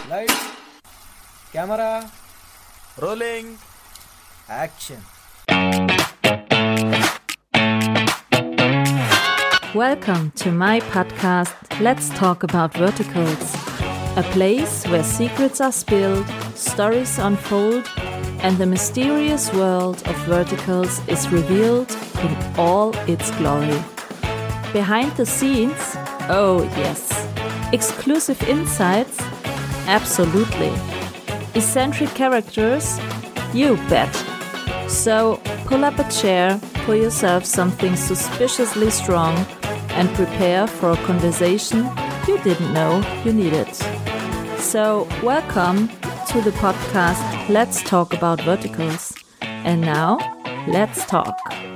Lights, camera, Rolling. action. Welcome to my podcast, Let's Talk About Verticals, a place where secrets are spilled, stories unfold, and the mysterious world of verticals is revealed in all its glory. Behind the scenes, oh yes. Exclusive insights, absolutely. Eccentric characters, you bet. So pull up a chair, pour yourself something suspiciously strong, and prepare for a conversation you didn't know you needed. So welcome to the podcast Let's Talk About Verticals. And now, let's talk.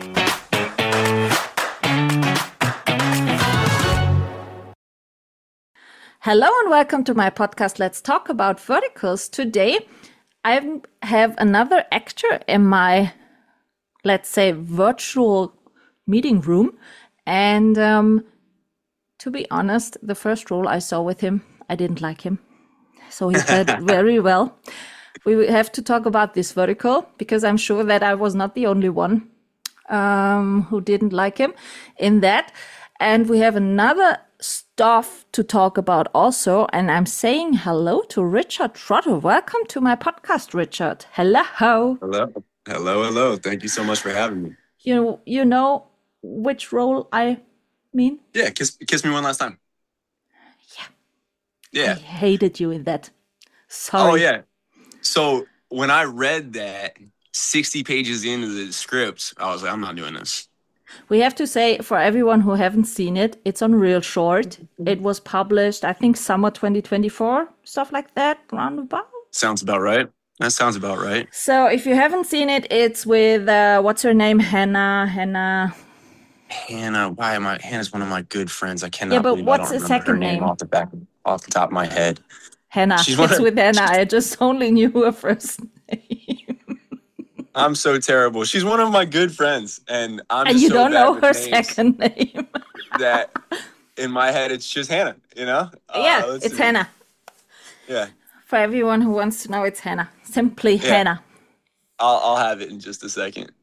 Hello and welcome to my podcast Let's Talk About Verticals. Today I have another actor in my, let's say, virtual meeting room. And to be honest, the first role I saw with him, I didn't like him. So he played very well. We have to talk about this vertical because I'm sure that I was not the only one who didn't like him in that. And we have another stuff to talk about also. And I'm saying hello to Richard Trotter. Welcome to my podcast, Richard. Hello. Hello. Thank you so much for having me. You know which role I mean? Yeah, kiss me one last time. Yeah. I hated you in that. Sorry. Oh, yeah. So when I read that 60 pages into the script, I was like, I'm not doing this. We have to say, for everyone who haven't seen it, it's on Real Short. It was published, I think, summer 2024, stuff like that, roundabout. Sounds about right. That sounds about right. So if you haven't seen it, it's with, what's her name? Hannah. Hannah, Hannah's one of my good friends. I cannot Yeah, but believe what's I the don't remember her second name name? off the top of my head. Hannah. It's with Hannah. I just only knew her first name. I'm so terrible. She's one of my good friends, and And you don't know her second name. That in my head, it's just Hannah, you know? Yeah, it's Hannah. Yeah. For everyone who wants to know, it's Hannah. Simply Hannah. I'll have it in just a second.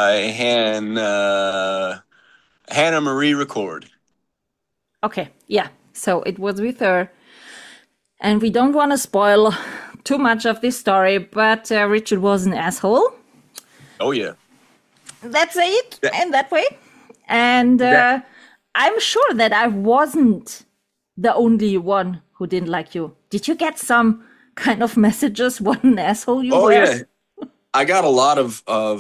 Hannah Marie Record. Okay, yeah. So it was with her. And we don't want to spoil too much of this story, but Richard was an asshole. Oh, yeah. That's it, in that way. And I'm sure that I wasn't the only one who didn't like you. Did you get some kind of messages what an asshole you were? Yeah. I got a lot of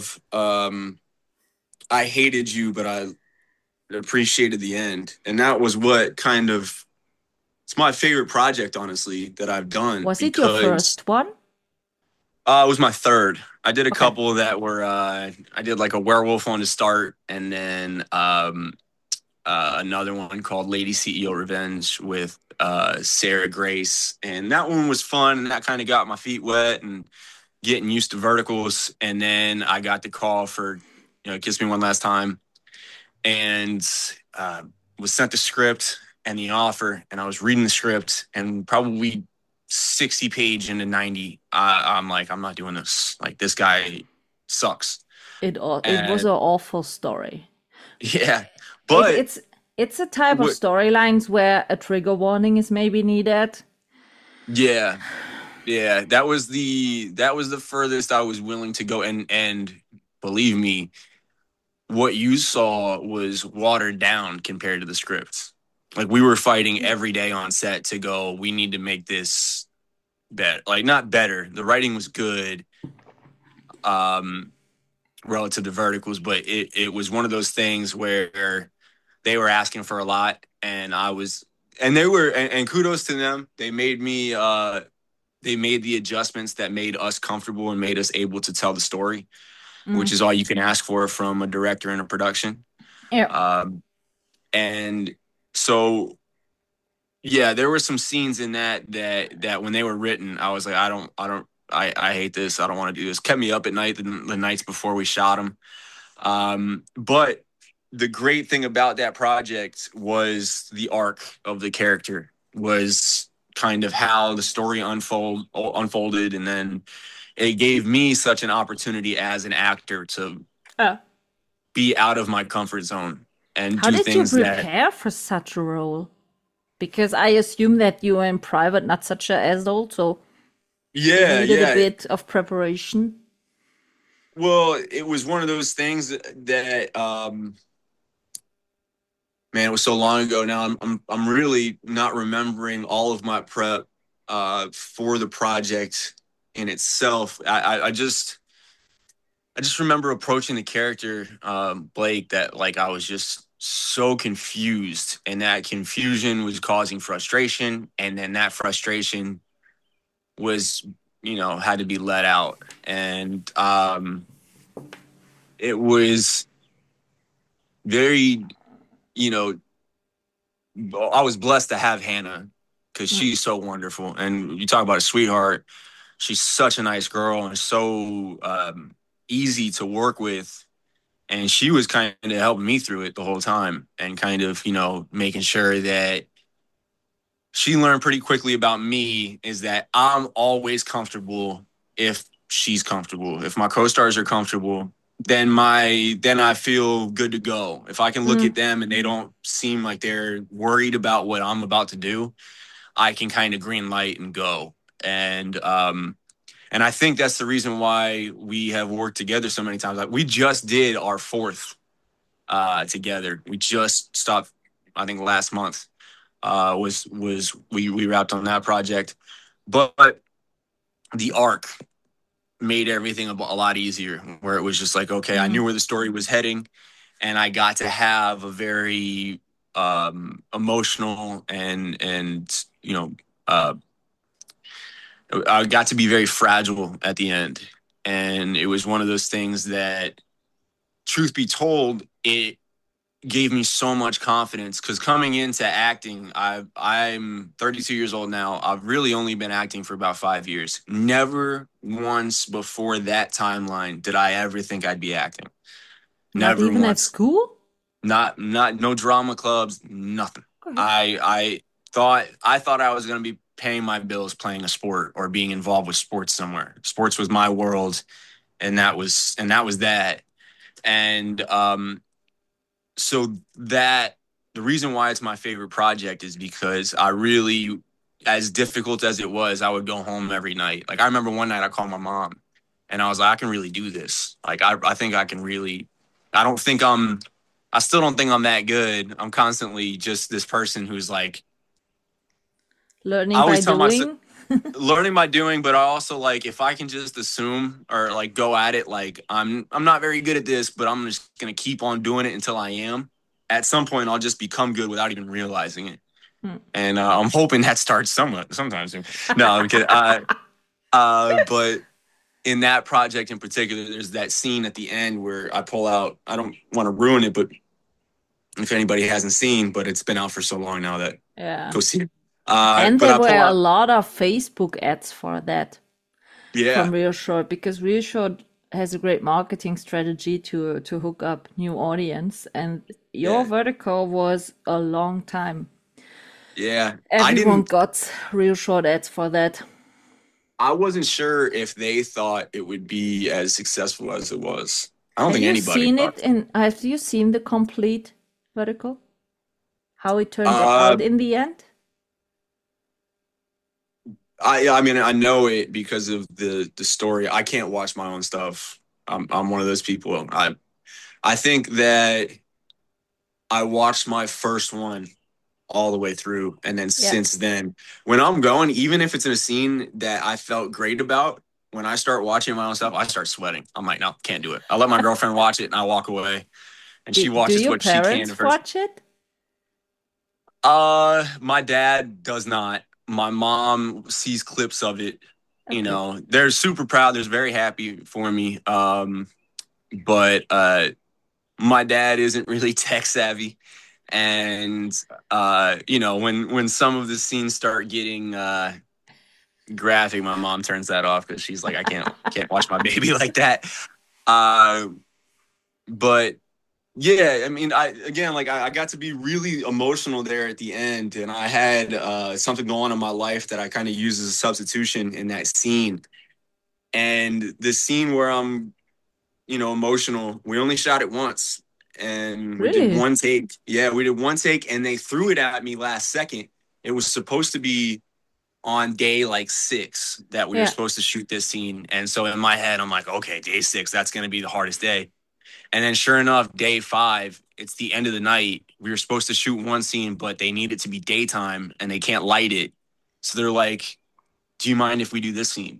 I hated you, but I appreciated the end. And that was what kind of, it's my favorite project, honestly, that I've done. Was it your first one? It was my third. I did a couple that were, I did like a werewolf one to start, and then another one called Lady CEO Revenge with Sarah Grace. And that one was fun, and that kind of got my feet wet and getting used to verticals. And then I got the call for, Kiss Me One Last Time, and was sent the script and the offer, and I was reading the script, and probably 60 page into 90, I'm like, I'm not doing this. Like, this guy sucks. It was an awful story. Yeah, but it's a type of storylines where a trigger warning is maybe needed. Yeah, that was the furthest I was willing to go, and believe me, what you saw was watered down compared to the scripts. Like, we were fighting every day on set to go, we need to make this better. Like, not better. The writing was good relative to verticals, but it was one of those things where they were asking for a lot, and and kudos to them. They made me, they made the adjustments that made us comfortable and made us able to tell the story, which is all you can ask for from a director in a production. Yeah. And so, yeah, there were some scenes in that when they were written, I was like, I hate this. I don't want to do this. Kept me up at night the nights before we shot them. But the great thing about that project was the arc of the character was kind of how the story unfolded, and then it gave me such an opportunity as an actor to Uh, be out of my comfort zone and how do did you things that prepare for such a role? Because I assume that you were in private, not such a adult, so you yeah, needed a yeah. bit of preparation. Well, it was one of those things that man, it was so long ago now. I'm really not remembering all of my prep for the project in itself. I just remember approaching the character, Blake, that like I was just so confused, and that confusion was causing frustration, and then that frustration was, had to be let out, and it was very, you know, I was blessed to have Hannah because Mm. she's so wonderful, and you talk about a sweetheart. She's such a nice girl and so easy to work with. And she was kind of helping me through it the whole time, and kind of, making sure that she learned pretty quickly about me is that I'm always comfortable if she's comfortable. If my co-stars are comfortable, then I feel good to go. If I can look Mm. at them and they don't seem like they're worried about what I'm about to do, I can kind of green light and go. And I think that's the reason why we have worked together so many times. Like, we just did our fourth together. We just stopped, I think, last month. Was we wrapped on that project, but the arc made everything a lot easier. Where it was just like, okay, I Mm. knew where the story was heading, and I got to have a very emotional and uh, I got to be very fragile at the end. And it was one of those things that, truth be told, it gave me so much confidence, because coming into acting, I'm 32 years old now. I've really only been acting for about 5 years. Never once before that timeline did I ever think I'd be acting. Not Never even at once. school? Not no drama clubs, nothing. Okay. I thought I was going to be paying my bills playing a sport or being involved with sports somewhere. Sports was my world, and that was that. And so that the reason why it's my favorite project is because I really, as difficult as it was, I would go home every night. Like, I remember one night I called my mom, and I was like, I can really do this. Like, I think I can really. I still don't think I'm that good. I'm constantly just this person who's like, I Learning by always tell myself, doing? learning by doing, but I also, like, if I can just assume or like go at it, like, I'm not very good at this, but I'm just gonna keep on doing it until I am. At some point, I'll just become good without even realizing it. Hmm. And I'm hoping that starts sometime soon. No, I'm kidding. But in that project in particular, there's that scene at the end where I pull out. I don't want to ruin it, but if anybody hasn't seen, but it's been out for so long now that Yeah. go see it. And But there I were pull a out. lot of Facebook ads for that Yeah, from Reassured, because Reassured has a great marketing strategy to hook up new audience, and your yeah, vertical was a long time. yeah. Everyone got Reassured ads for that. I wasn't sure if they thought it would be as successful as it was. I don't Have think you anybody seen thought. it in have you seen the complete vertical? How it turned Uh, out in the end? I mean, I know it because of the story. I can't watch my own stuff. I'm one of those people. I think that I watched my first one all the way through, and then Yeah. since then, when I'm going, even if it's in a scene that I felt great about, when I start watching my own stuff, I start sweating. I'm like, no, can't do it. I let my girlfriend watch it, and I walk away, and she Do watches your what she can parents of hers. watch it? My dad does not. My mom sees clips of it. Okay. They're super proud. They're very happy for me. But my dad isn't really tech savvy, and when some of the scenes start getting graphic, my mom turns that off because she's like, I can't watch my baby like that. But Yeah, I mean, I got to be really emotional there at the end, and I had something going on in my life that I kind of used as a substitution in that scene. And the scene where I'm, emotional, we only shot it once, and we did Really? one take. Yeah, we did one take, and they threw it at me last second. It was supposed to be on day like 6 that we were Yeah. supposed to shoot this scene, and so in my head, I'm like, okay, day 6, that's going to be the hardest day. And then sure enough, day 5, it's the end of the night. We were supposed to shoot one scene, but they need it to be daytime and they can't light it. So they're like, do you mind if we do this scene?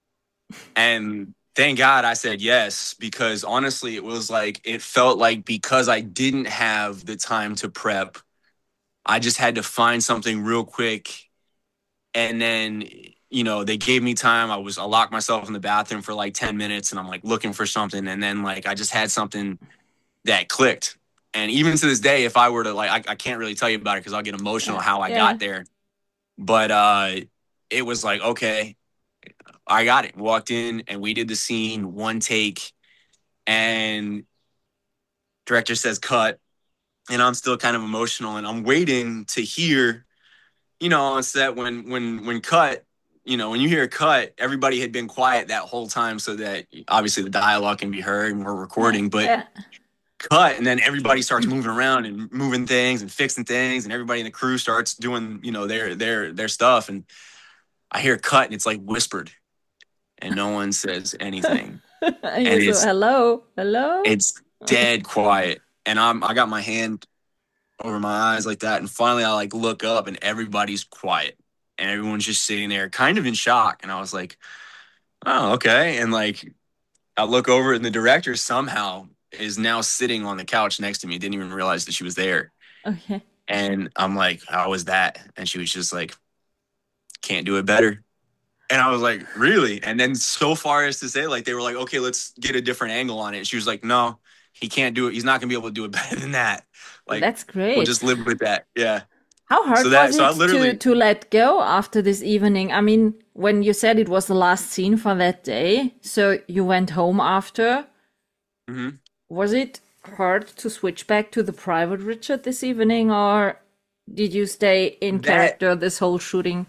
And thank God I said yes, because honestly, it felt like because I didn't have the time to prep, I just had to find something real quick. And then, they gave me time. I locked myself in the bathroom for like 10 minutes and I'm like looking for something. And then like I just had something that clicked. And even to this day, if I were to I can't really tell you about it because I'll get emotional Yeah. how I Yeah. got there. But it was like, okay, I got it. Walked in and we did the scene, one take, and director says cut. And I'm still kind of emotional and I'm waiting to hear, on set when cut, when you hear cut, everybody had been quiet that whole time so that obviously the dialogue can be heard and we're Yeah. recording. But Yeah. cut and then everybody starts moving around and moving things and fixing things and everybody in the crew starts doing their stuff and I hear cut and it's like whispered and no one says anything You and so hello, hello. it's dead quiet and I got my hand over my eyes like that and finally I like look up and everybody's quiet and everyone's just sitting there kind of in shock and I was like, oh, okay. And like I look over and the director somehow is now sitting on the couch next to me. Didn't even realize that she was there. Okay. And I'm like, how was that? And she was just like, can't do it better. And I was like, really? And then so far as to say, like, they were like, okay, let's get a different angle on it. And she was like, no, he can't do it. He's not going to be able to do it better than that. Like, That's we'll great. just live with that. Yeah. How hard So was so I it literally, to let go after this evening? I mean, when you said it was the last scene for that day, so you went home after. mhm. Was it hard to switch back to the private Richard this evening, or did you stay in that, character this whole shooting?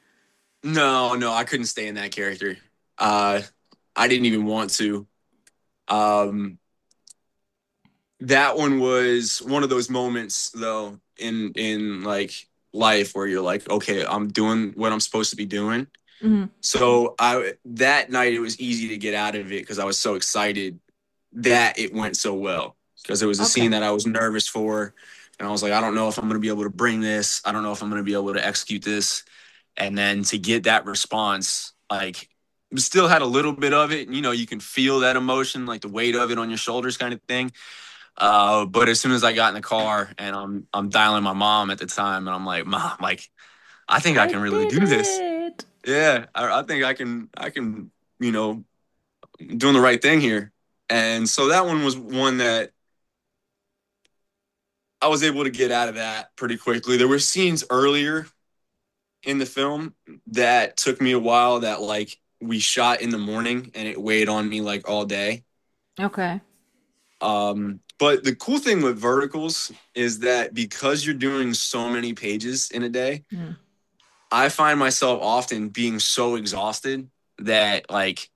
no, I couldn't stay in that character. Uh, I didn't even want to. Um, that one was one of those moments though in like life where you're like, okay, I'm doing what I'm supposed to be doing. Hmm. So I that night it was easy to get out of it because I was so excited that it went so well because it was a Okay. scene that I was nervous for and I was like, I don't know if I'm going to be able to bring this. I don't know if I'm going to be able to execute this. And then to get that response, like still had a little bit of it, you can feel that emotion, like the weight of it on your shoulders kind of thing. But as soon as I got in the car and I'm dialing my mom at the time and I'm like, Mom, like I think I I can really did do this. it. Yeah, I think I can, doing the right thing here. And so that one was one that I was able to get out of that pretty quickly. There were scenes earlier in the film that took me a while that like we shot in the morning and it weighed on me like all day. Okay. But the cool thing with verticals is that because you're doing so many pages in a day, Mm. I find myself often being so exhausted that like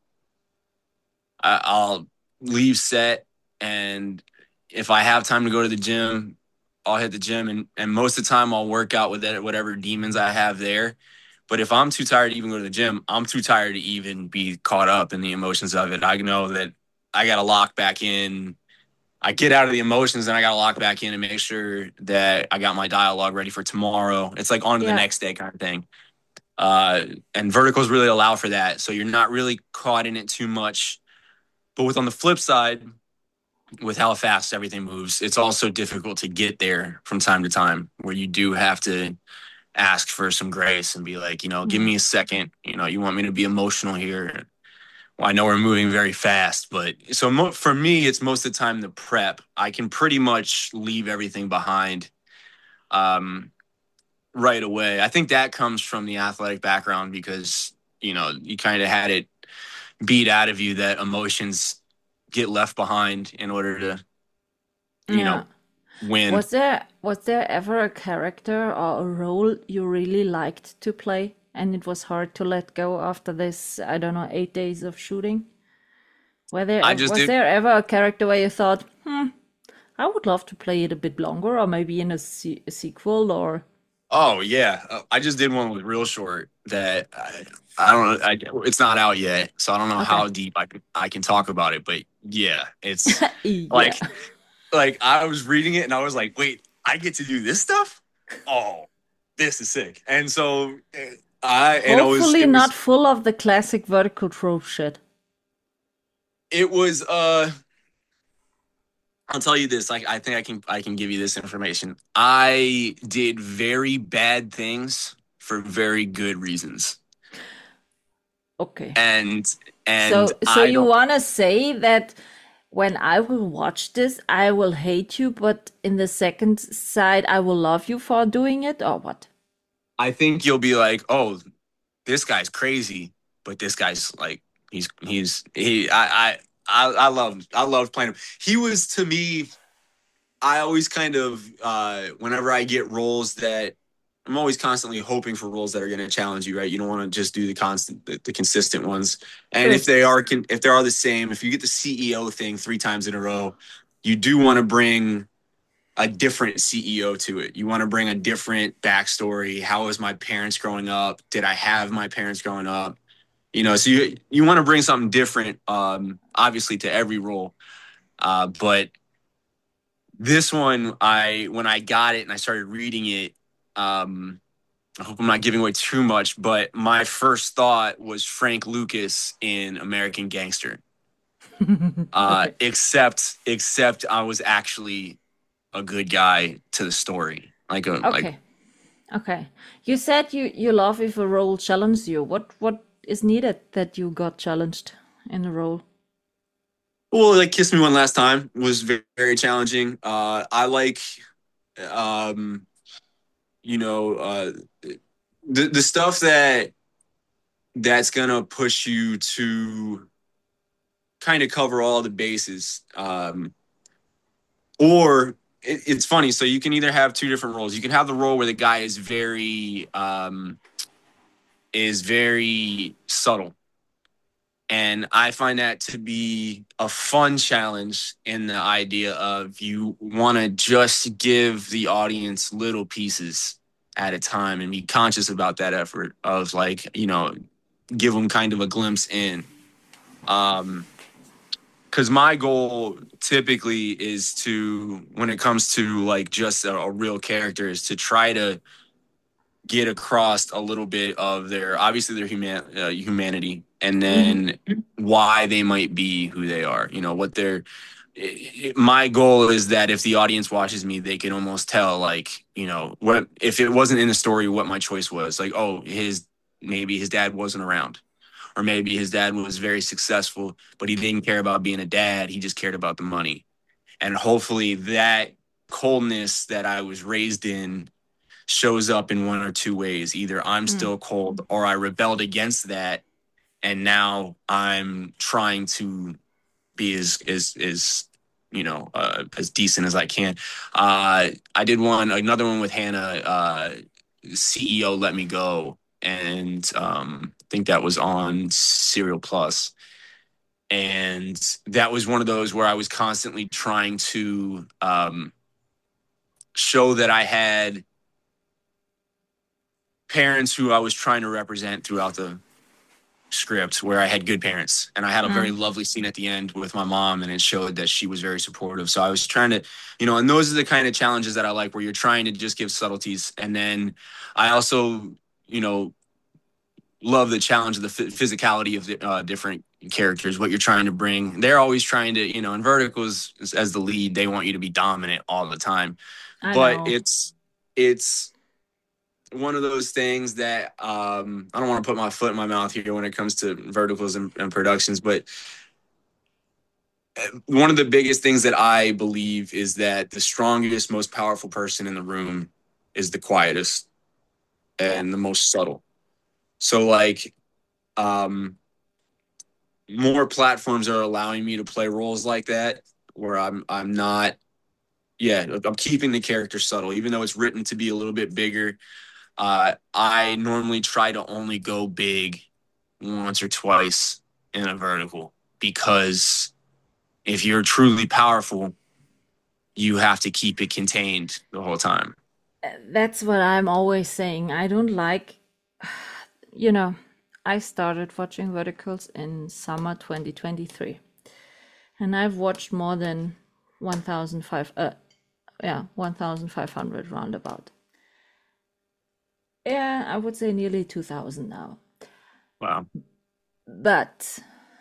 I'll leave set and if I have time to go to the gym, I'll hit the gym and most of the time I'll work out with whatever demons I have there. But if I'm too tired to even go to the gym, I'm too tired to even be caught up in the emotions of it. I know that I got to lock back in. I get out of the emotions and I got to lock back in and make sure that I got my dialogue ready for tomorrow. It's like on to the Yeah. next day kind of thing. And verticals really allow for that. So you're not really caught in it too much. But on the flip side, with how fast everything moves, it's also difficult to get there from time to time where you do have to ask for some grace and be like, give Mm. me a second. You want me to be emotional here. Well, I know we're moving very fast, but so for me, it's most of the time the prep. I can pretty much leave everything behind right away. I think that comes from the athletic background because, you kind of had it beat out of you that emotions get left behind in order to Yeah. win. Was there ever a character or a role you really liked to play and it was hard to let go after this, I don't know, 8 days of shooting? I just Was did. there ever a character where you thought, I would love to play it a bit longer, or maybe in a sequel, or Oh yeah, I just did one with Real Short that I don't know. It's not out yet, so I don't know okay, how deep I can talk about it. But yeah, it's yeah. like I was reading it and I was like, wait, I get to do this stuff? Oh, this is sick. And so it was Hopefully not full of the classic vertical trope shit. it was I'll tell you this. I think I can give you this information. I did very bad things for very good reasons. Okay. And So I you don't wanna say that when I will watch this, I will hate you, but in the second side, I will love you for doing it, or what? I think you'll be like, "Oh, this guy's crazy," but this guy's like I love playing him. He was to me I always kind of whenever I get roles that I'm always constantly hoping for roles that are going to challenge you, right? You don't want to just do the consistent ones. And True. if they are the same, if you get the CEO thing 3 times in a row, you do want to bring a different CEO to it. You want to bring a different backstory. How was my parents growing up? Did I have my parents growing up? So you want to bring something different, obviously to every role. But this one, when I got it and I started reading it, I hope I'm not giving away too much, but my first thought was Frank Lucas in American Gangster. Okay. Except I was actually a good guy to the story. Okay. Okay. You said you love if a role challenges you. What is needed that you got challenged in a role? well, like Kiss Me One Last Time was very, very challenging. I like um, you know, the stuff that's gonna push you to kind of cover all the bases. Or it's funny. So you can either have two different roles. You can have the role where the guy is very subtle, and I find that to be a fun challenge in the idea of you want to just give the audience little pieces at a time and be conscious about that effort of give them kind of a glimpse in. Because my goal typically is to, when it comes to like just a real character, is to try to get across a little bit of obviously their humanity, and then why they might be who they are. What they're. My goal is that if the audience watches me, they can almost tell, like, what if it wasn't in the story, what my choice was. Like, oh, maybe his dad wasn't around, or maybe his dad was very successful, but he didn't care about being a dad. He just cared about the money. And hopefully that coldness that I was raised in shows up in one or two ways. Either I'm still cold, or I rebelled against that, and now I'm trying to be as decent as I can. I did another one with Hannah, CEO Let Me Go, and I think that was on Serial Plus. And that was one of those where I was constantly trying to show that I had parents who I was trying to represent throughout the script, where I had good parents. And I had a very lovely scene at the end with my mom, and it showed that she was very supportive. So I was trying to, and those are the kind of challenges that I like, where you're trying to just give subtleties. And then I also, love the challenge of the physicality of the different characters, what you're trying to bring. They're always trying to, in Verticals, as the lead, they want you to be dominant all the time. I But know. it's one of those things that I don't want to put my foot in my mouth here when it comes to Verticals and productions, but one of the biggest things that I believe is that the strongest, most powerful person in the room is the quietest Yeah. and the most subtle. So like, more platforms are allowing me to play roles like that, where I'm not I'm keeping the character subtle, even though it's written to be a little bit bigger. I normally try to only go big once or twice in a vertical, because if you're truly powerful, you have to keep it contained the whole time. That's what I'm always saying. I don't like, I started watching verticals in summer 2023, and I've watched more than 1,500 roundabout. Yeah, I would say nearly 2,000 now. Wow. But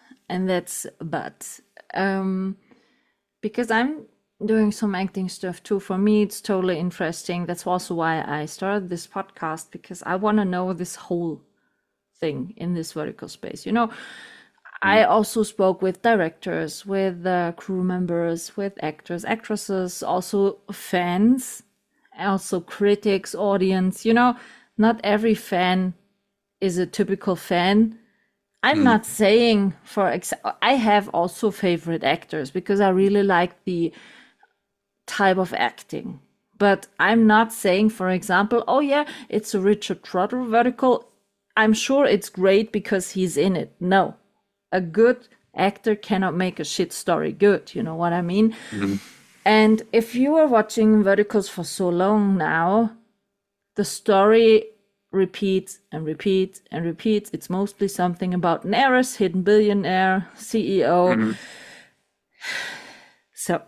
because I'm doing some acting stuff too, for me it's totally interesting. That's also why I started this podcast, because I want to know this whole thing in this vertical space. I also spoke with directors, with crew members, with actors, actresses, also fans, also critics, audience. Not every fan is a typical fan. I'm not saying I have also favorite actors because I really like the type of acting. But I'm not saying, for example, oh yeah, it's a Richard Trotter vertical. I'm sure it's great because he's in it. No, a good actor cannot make a shit story good. You know what I mean? Mm-hmm. And if you are watching verticals for so long now, the story repeats and repeats and repeats. It's mostly something about an heiress, hidden billionaire, CEO. Mm-hmm. So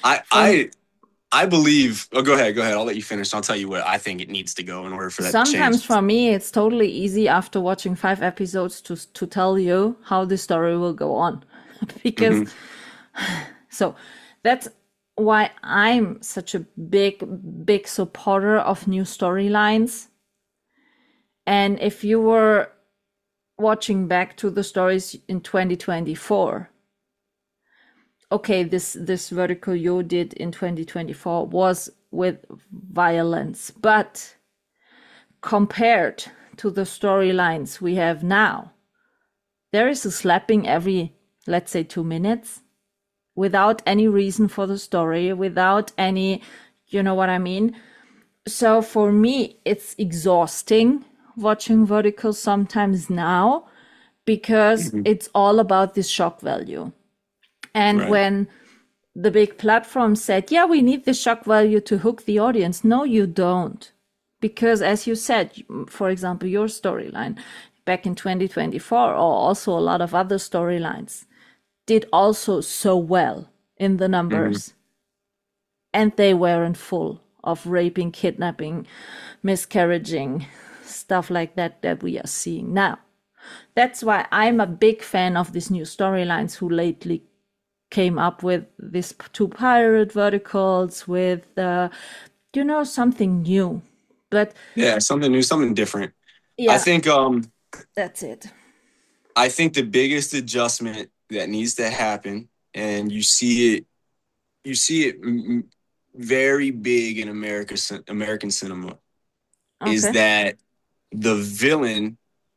I believe. Oh, go ahead. I'll let you finish. I'll tell you what I think it needs to go in order for that to change. Sometimes for me, it's totally easy after watching 5 episodes to tell you how the story will go on, because so that's why I'm such a big supporter of new storylines. And if you were watching back to the stories in 2024, okay, this vertical you did in 2024 was with violence, but compared to the storylines we have now, there is a slapping every, let's say, 2 minutes, without any reason for the story, without any, you know what I mean? So for me, it's exhausting watching verticals sometimes now, because it's all about this shock value. And when the big platform said, yeah, we need the shock value to hook the audience. No, you don't. Because as you said, for example, your storyline back in 2024, or also a lot of other storylines, did also so well in the numbers. And they weren't full of raping, kidnapping, miscarriaging, stuff like that we are seeing now. That's why I'm a big fan of these new storylines who lately came up with these 2 pirate verticals with, something new. But yeah, something new, something different. Yeah, I think that's it. I think the biggest adjustment that needs to happen, and you see it very big in American cinema, is that the villain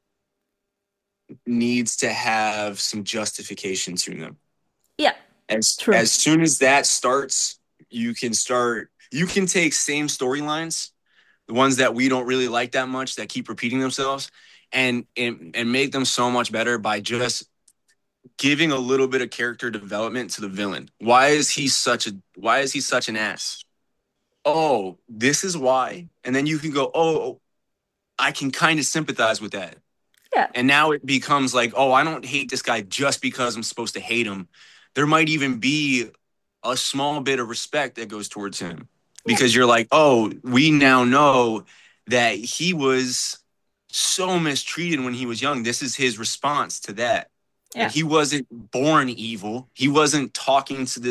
needs to have some justification to them. Yeah. As soon as that starts, you can take same storylines, the ones that we don't really like that much, that keep repeating themselves, and make them so much better by just giving a little bit of character development to the villain. Why is he such an ass? Oh, this is why. And then you can go, oh, I can kind of sympathize with that. Yeah. And now it becomes like, oh, I don't hate this guy just because I'm supposed to hate him. There might even be a small bit of respect that goes towards him, because you're like, oh, we now know that he was so mistreated when he was young. This is his response to that. Yeah. He wasn't born evil. He wasn't talking to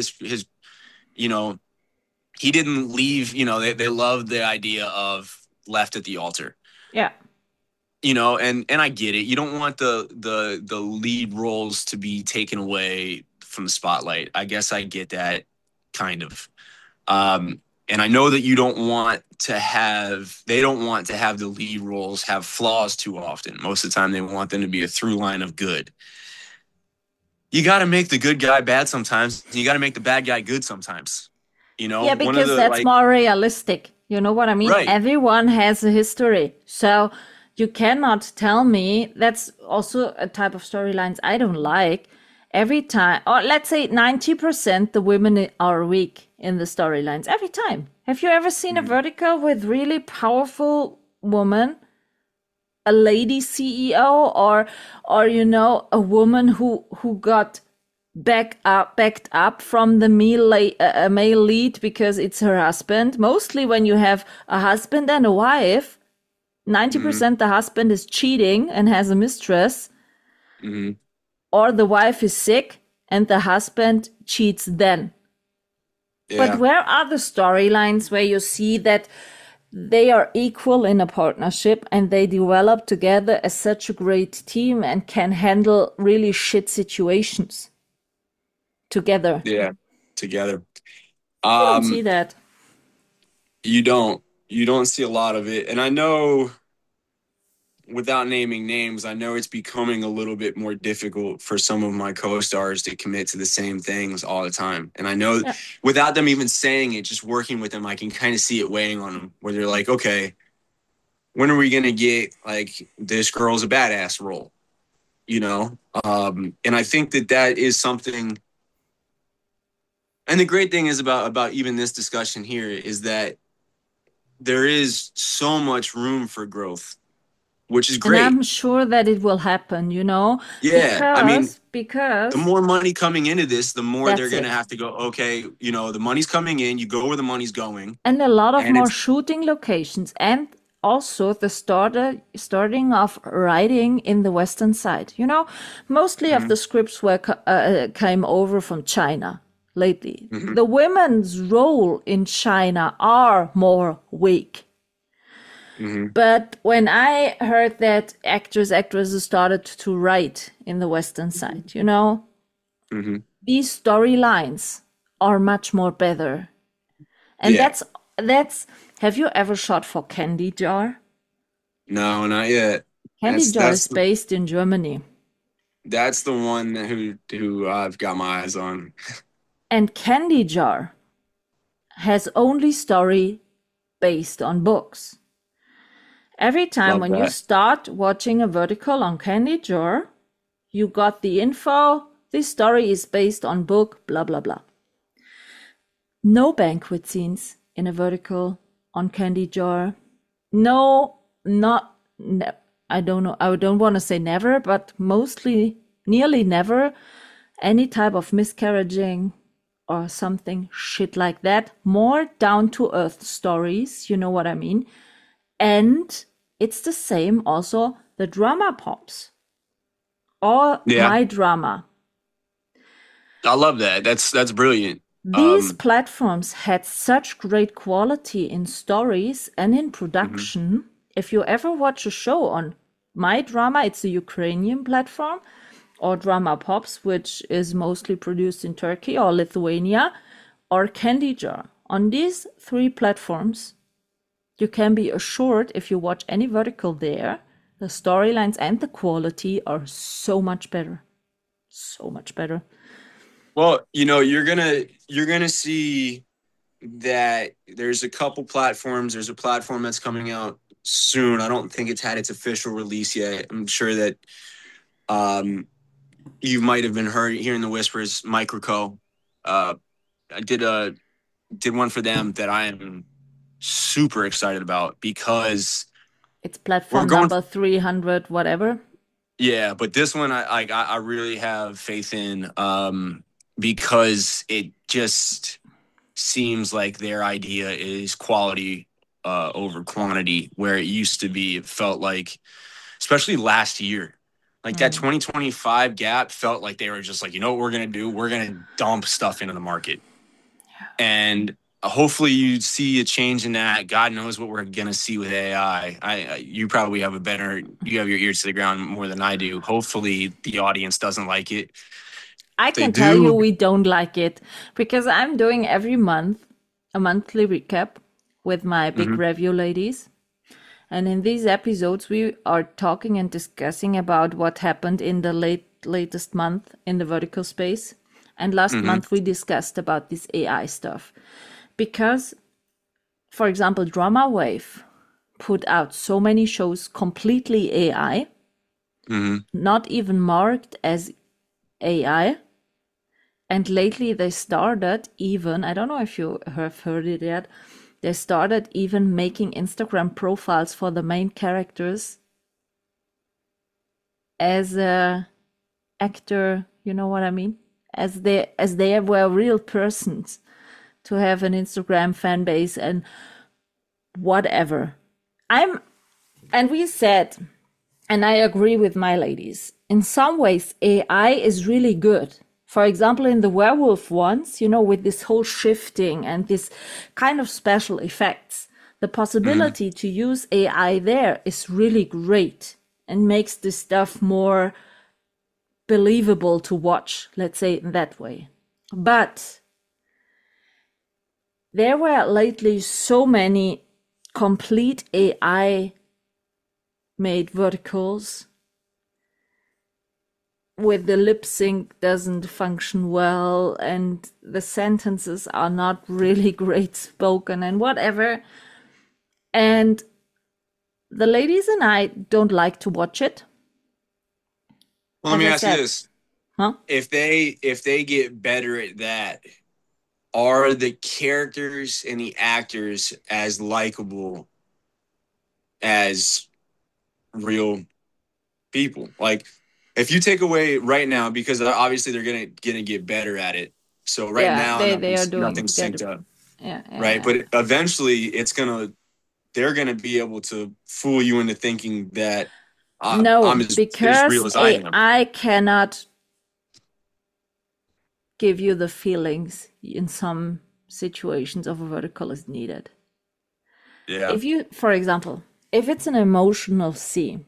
he didn't leave, they loved the idea of left at the altar. Yeah. And I get it. You don't want the lead roles to be taken away from the spotlight. I guess I get that, kind of. And I know that they don't want to have the lead roles have flaws too often. Most of the time they want them to be a through line of good. You got to make the good guy bad sometimes. You got to make the bad guy good sometimes. You know, Yeah, one of because the that's like more realistic. You know what I mean? right. Everyone has a history. So you cannot tell me that's also a type of storylines I don't like. Every time, or let's say 90% the women are weak in the storylines every time. Have you ever seen a Mhm. vertical with really powerful woman, a lady CEO, or a woman who got backed up from the male lead because it's her husband? Mostly when you have a husband and a wife, Mhm. 90% the husband is cheating and has a mistress, Mhm. or the wife is sick and the husband cheats then. But Yeah. where are the storylines where you see that they are equal in a partnership and they develop together as such a great team and can handle really shit situations together? Yeah. Together. You don't see Um, that. you don't. You don't see a lot of it. And I know, without naming names, I know it's becoming a little bit more difficult for some of my co-stars to commit to the same things all the time. And I know Yeah. without them even saying it, just working with them, I can kind of see it weighing on them where they're like, okay, when are we going to get like this girl's a badass role? You know? And I think that that is something. And the great thing is about even this discussion here is that there is so much room for growth, which is And great. I'm sure that it will happen, Yeah. I mean, the because more money coming into this, the more they're that's going to it. have to go, okay, the money's coming in, you go where the money's going. And a lot of And more it's, shooting locations, and also the starting of writing in the western side. Mostly of Mhm, the scripts came over from China lately. mhm, The women's role in China are more weak. mhm, But when I heard that actresses started to write in the western side, mhm. these storylines are much more better. And Yeah. that's have you ever shot for Candy Jar? No, not yet. Candy That's Jar that's is based in Germany. that's the one who I've got my eyes on. And Candy Jar has only story based on books. Every time Love when you that. start watching a vertical on Candy Jar, you got the info. This story is based on book, blah, blah, blah. No banquet scenes in a vertical on Candy Jar. No, not, I don't know. I don't want to say never, but mostly, nearly never, any type of miscarriaging or something shit like that. More down to earth stories, you know what I mean? And it's the same also the drama pops or Yeah. my drama. I love that. That's brilliant. These Um, platforms had such great quality in stories and in mhm, production. If you ever watch a show on My Drama, it's a Ukrainian platform, or Drama Pops, which is mostly produced in Turkey or Lithuania, or Candy Jar. On these three platforms, you can be assured if you watch any vertical there, the storylines and the quality are so much better. So much better. well, you're gonna see that there's a couple platforms. There's a platform that's coming out soon. I don't think it's had its official release yet. I'm sure that um, you might have been hearing the whispers. Microco. Uh, I did one for them that I am super excited about because It's we're platform going. number 300, whatever. Yeah, but this one I really have faith in because it just seems like their idea is quality over quantity, where it used to be it felt like, especially last year, like that Mm. 2025 gap felt like they were just like, you know what we're gonna do, we're gonna dump stuff into the market, and hopefully you see a change in that. God knows what we're gonna see with AI. You probably have you have your ears to the ground more than I do. Hopefully the audience doesn't like it. I If they can tell you do, we don't like it because I'm doing every month a monthly recap with my big mhm, review ladies. And in these episodes, we are talking and discussing about what happened in the latest month in the vertical space. And last mhm, month, we discussed about this AI stuff. because, for example, Drama Wave put out so many shows completely AI, not even marked as AI. And lately they started even, I don't know if you have heard it yet, they started even making Instagram profiles for the main characters as a actor, you know what I mean? As they were real persons, to have an Instagram fan base and whatever. And we said, and I agree with my ladies, in some ways AI is really good. For example, in the werewolf ones, you know, with this whole shifting and this kind of special effects, the possibility to use AI there is really great and makes this stuff more believable to watch, let's say it that way. But there were lately so many complete AI made verticals with the lip sync doesn't function well and the sentences are not really great spoken and whatever. And the ladies and I don't like to watch it. Well, let me As I ask you said. this. Huh? If they get better at that, are the characters and the actors as likable as real people? Like, if you take away right now, because obviously they're gonna get better at it. So right Yeah, now they are doing nothing's synced up, yeah, right? yeah. But eventually they're gonna be able to fool you into thinking that No, I'm as because real as I am. AI cannot give you the feelings in some situations of a vertical is needed. Yeah. If you, for example, if it's an emotional scene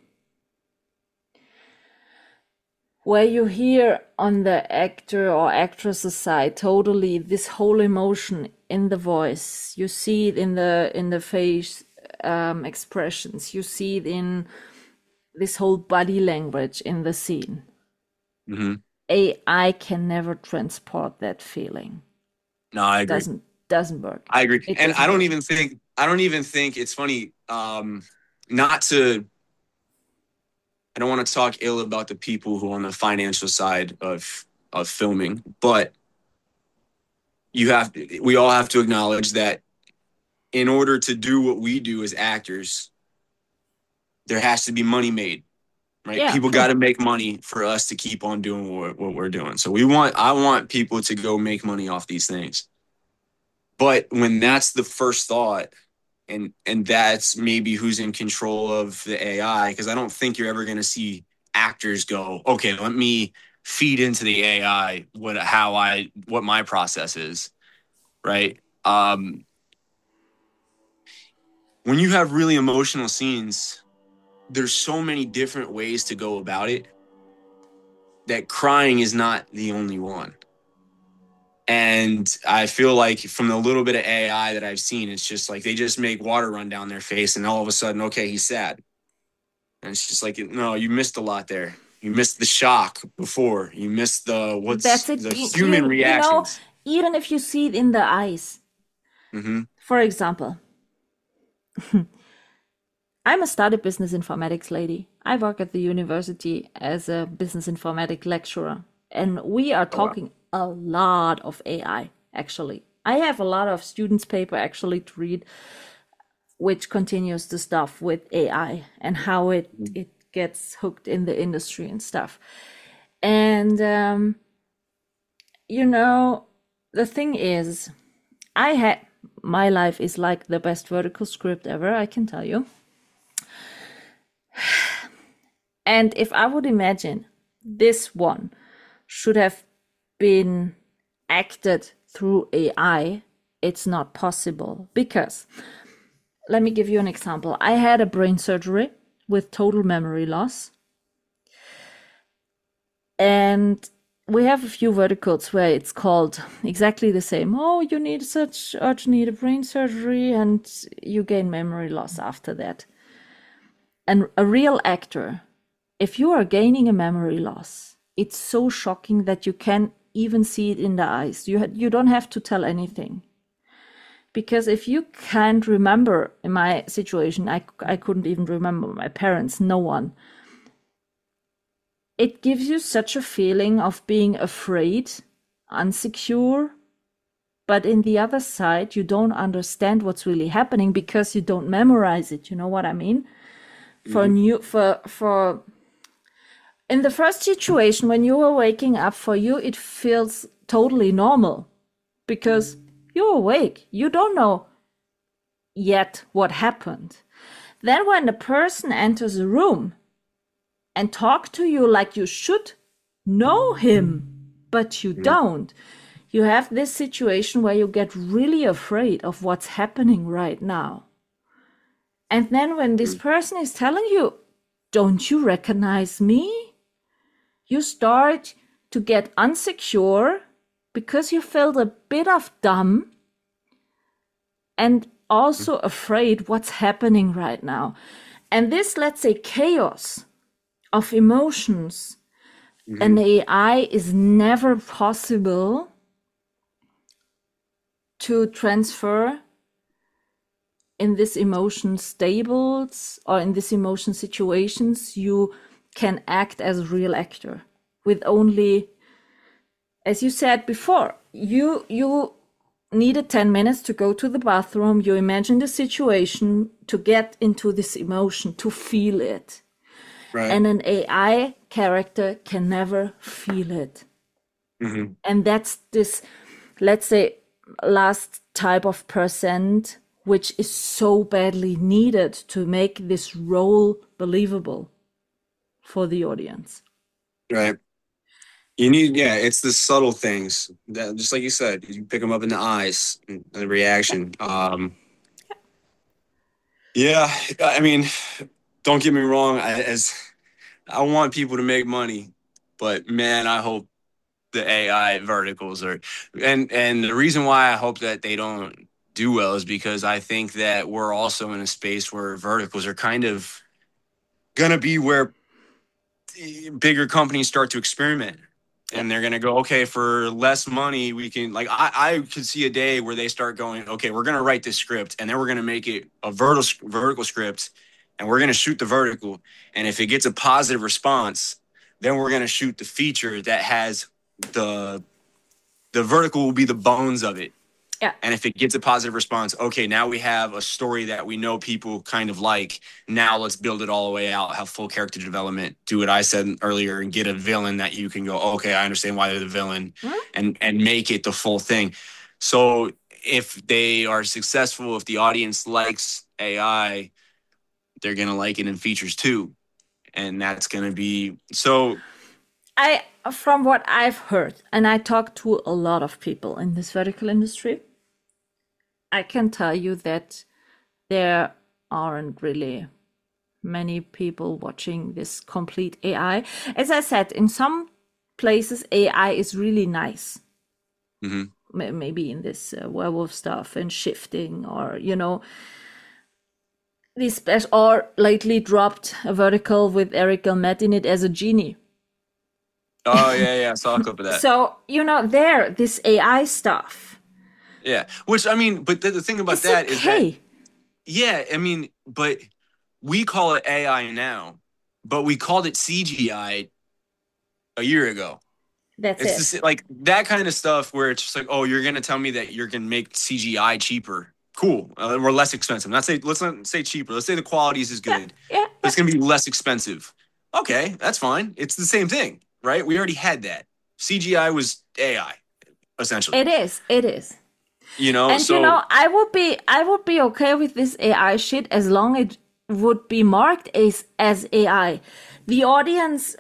where you hear on the actor or actress's side totally this whole emotion in the voice, you see it in the face expressions, you see it in this whole body language in the scene. AI can never transport that feeling. No, I agree. Doesn't work. I agree. It And doesn't I don't work. even think it's funny. I don't want to talk ill about the people who are on the financial side of filming, but we all have to acknowledge that in order to do what we do as actors, there has to be money made, right? Yeah, People true. got to make money for us to keep on doing what we're doing. So I want people to go make money off these things. But when that's the first thought, and that's maybe who's in control of the AI, because I don't think you're ever going to see actors go, okay, let me feed into the AI what my process is, right? When you have really emotional scenes, there's so many different ways to go about it that crying is not the only one. And I feel like from the little bit of AI that I've seen, it's just like they just make water run down their face and all of a sudden, okay, he's sad. And it's just like, no, you missed a lot there. You missed the shock before. You missed the That's it. human reactions. You know, even if you see it in the eyes. For example, I'm a study business informatics lady. I work at the university as a business informatics lecturer. And we are talking a lot of AI, actually. I have a lot of students' paper actually to read, which continues the stuff with AI and how it gets hooked in the industry and stuff. And, you know, the thing is, my life is like the best vertical script ever, I can tell you. And if I would imagine this one should have been acted through AI, it's not possible. Because, let me give you an example. I had a brain surgery with total memory loss. And we have a few verticals where it's called exactly the same. Oh, you need such urgent need a brain surgery, and you gain memory loss after that. And a real actor, if you are gaining a memory loss, it's so shocking that you can even see it in the eyes. You don't have to tell anything. Because if you can't remember, in my situation, I couldn't even remember my parents, no one. It gives you such a feeling of being afraid, insecure, but in the other side, you don't understand what's really happening because you don't memorize it. You know what I mean? For in the first situation, when you are waking up, for you, it feels totally normal because you're awake. You don't know yet what happened. Then when the person enters a room and talk to you like you should know him, but you don't, you have this situation where you get really afraid of what's happening right now. And then when this person is telling you, don't you recognize me? You start to get insecure because you felt a bit of dumb and also afraid what's happening right now. And this, let's say, chaos of emotions, an AI is never possible to transfer in this emotion stables or in this emotion situations. You can act as a real actor with only, as you said before, you needed 10 minutes to go to the bathroom. You imagine the situation to get into this emotion, to feel it. Right. And an AI character can never feel it. And that's this, let's say, last type of percent, which is so badly needed to make this role believable for the audience. Right. You need, it's the subtle things that, just like you said, you pick them up in the eyes and the reaction. I mean, don't get me wrong. I want people to make money, but man, I hope the AI verticals are, and the reason why I hope that they don't do well is because I think that we're also in a space where verticals are kind of gonna be where bigger companies start to experiment. And they're going to go, okay, for less money, we can, like, I could see a day where they start going, okay, we're going to write this script and then we're going to make it a vertical script and we're going to shoot the vertical. And if it gets a positive response, then we're going to shoot the feature that has the vertical will be the bones of it. Yeah. And if it gets a positive response, okay, now we have a story that we know people kind of like. Now let's build it all the way out, have full character development, do what I said earlier, and get a villain that you can go, okay, I understand why they're the villain, and make it the full thing. So if they are successful, if the audience likes AI, they're going to like it in features too. And that's going to be so. From what I've heard, and I talked to a lot of people in this vertical industry, I can tell you that there aren't really many people watching this complete AI. As I said, in some places, AI is really nice. Maybe in this werewolf stuff and shifting, or, you know, this or lately dropped a vertical with Eric Guillemette in it as a genie. Oh, yeah, I saw a clip of that. So, you know, this AI stuff. Yeah, which, I mean, but the thing about that is that, I mean, but we call it AI now, but we called it CGI a year ago. It's just like that kind of stuff where it's just like, oh, you're going to tell me that you're going to make CGI cheaper. Cool. Or less expensive. Let's not say cheaper. Let's say the quality is good. Yeah. But it's going to be less expensive. Okay, that's fine. It's the same thing. Right? We already had that. CGI was AI, essentially. It is. You know, and so, you know, I would be okay with this AI shit as long as it would be marked as AI. The audience,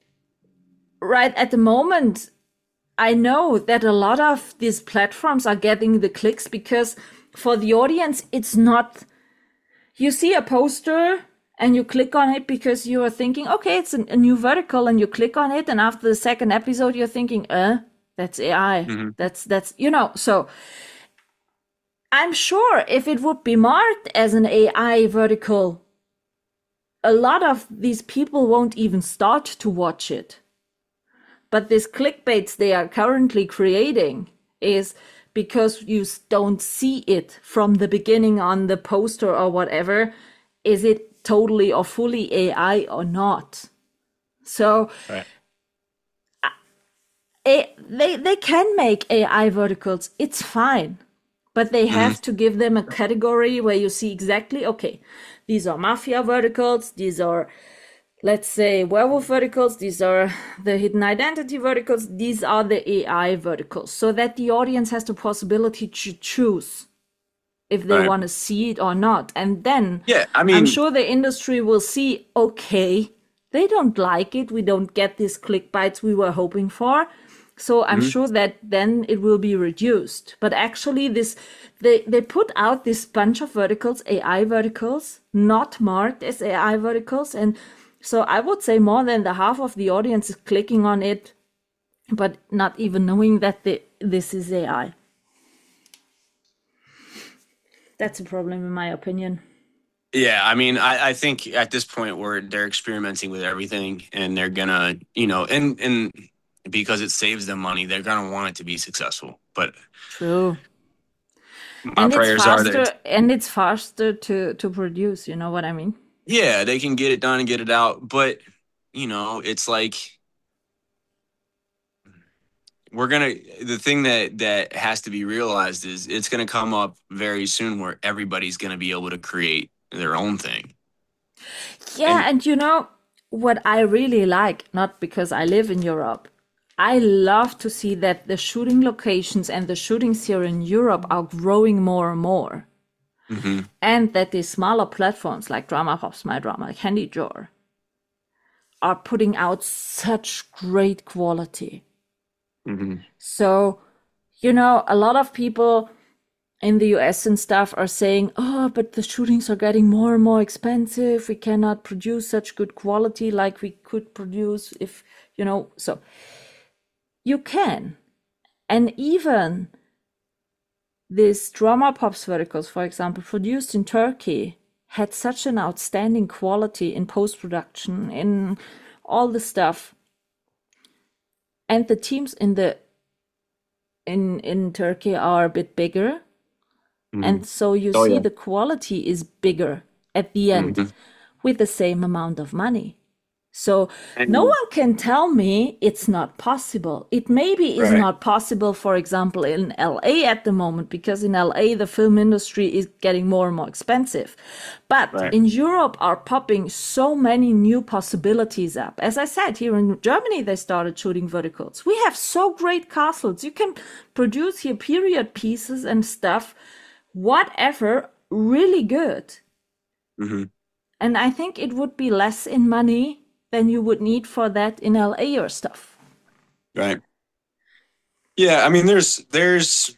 right at the moment, I know that a lot of these platforms are getting the clicks because for the audience, it's not. You see a poster and you click on it because you are thinking, okay, it's a new vertical, and you click on it, and after the second episode, you're thinking, that's AI. That's, you know, so I'm sure if it would be marked as an AI vertical, a lot of these people won't even start to watch it. But this clickbaits they are currently creating is because you don't see it from the beginning on the poster or whatever, is it totally or fully AI or not? So Right. they can make AI verticals. It's fine. But they have to give them a category where you see exactly, okay, these are mafia verticals, these are, let's say, werewolf verticals, these are the hidden identity verticals, these are the AI verticals, so that the audience has the possibility to choose if they Right. want to see it or not. And then Yeah, I I'm mean, sure the industry will see, okay, they don't like it, we don't get these click bites we were hoping for. So I'm sure that then it will be reduced. But actually they put out this bunch of verticals, AI verticals, not marked as AI verticals. And so I would say more than the half of the audience is clicking on it, but not even knowing that this is AI. That's a problem in my opinion. yeah, I mean, I think at this point where they're experimenting with everything and they're gonna, and because it saves them money, they're gonna want it to be successful. But True. my prayers are that, And it's faster to produce, you know what I mean? yeah, they can get it done and get it out. But, it's like the thing that has to be realized is it's gonna come up very soon where everybody's gonna be able to create their own thing. Yeah, And and what I really like, not because I live in Europe, I love to see that the shooting locations and the shootings here in Europe are growing more and more. hmm And that these smaller platforms like Drama Pops, My Drama, Candy Jar are putting out such great quality. hmm So, a lot of people in the US and stuff are saying, oh, but the shootings are getting more and more expensive. We cannot produce such good quality like we could produce if, so you can. And even these Drama Pops verticals, for example, produced in Turkey, had such an outstanding quality in post-production, in all the stuff. And the teams in Turkey are a bit bigger. And so you Oh see yeah. the quality is bigger at the end Mhm. with the same amount of money. So no And one can tell me it's not possible. It maybe is right. not possible, for example, in LA at the moment, because in LA the film industry is getting more and more expensive. But Right. in Europe are popping so many new possibilities up. As I said, here in Germany they started shooting verticals. We have so great castles. You can produce here period pieces and stuff, whatever, really good. hmm And I think it would be less in money than you would need for that in LA or stuff. Right. Yeah, I mean, there's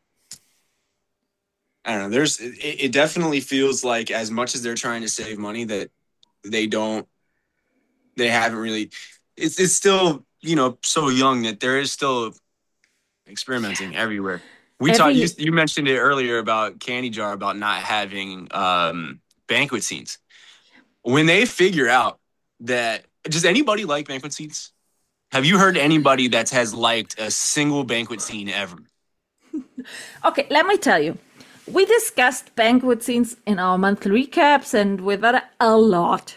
I don't know, it definitely feels like as much as they're trying to save money that they don't they haven't really it's still, so young that there is still experimenting everywhere. You mentioned it earlier about Candy Jar about not having banquet scenes. When they figure out that does anybody like banquet scenes? Have you heard anybody that has liked a single banquet scene ever? Okay, let me tell you. We discussed banquet scenes in our monthly recaps and with that a lot.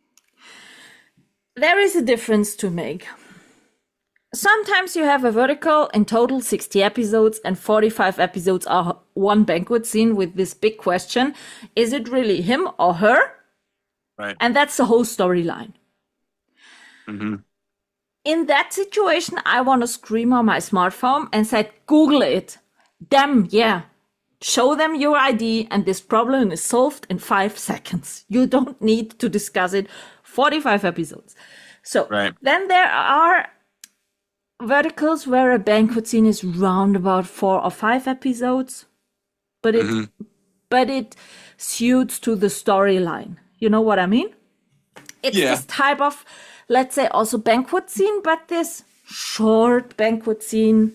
There is a difference to make. Sometimes you have a vertical, in total 60 episodes, and 45 episodes are one banquet scene with this big question, is it really him or her? Right. And that's the whole storyline. Mm-hmm. In that situation, I want to scream on my smartphone and say, Google it. Them, yeah. Show them your ID and this problem is solved in 5 seconds. You don't need to discuss it 45 episodes. So Right. then there are verticals where a banquet scene is round about 4 or 5 episodes, but it suits to the storyline. You know what I mean? It's this type of, let's say, also banquet scene, but this short banquet scene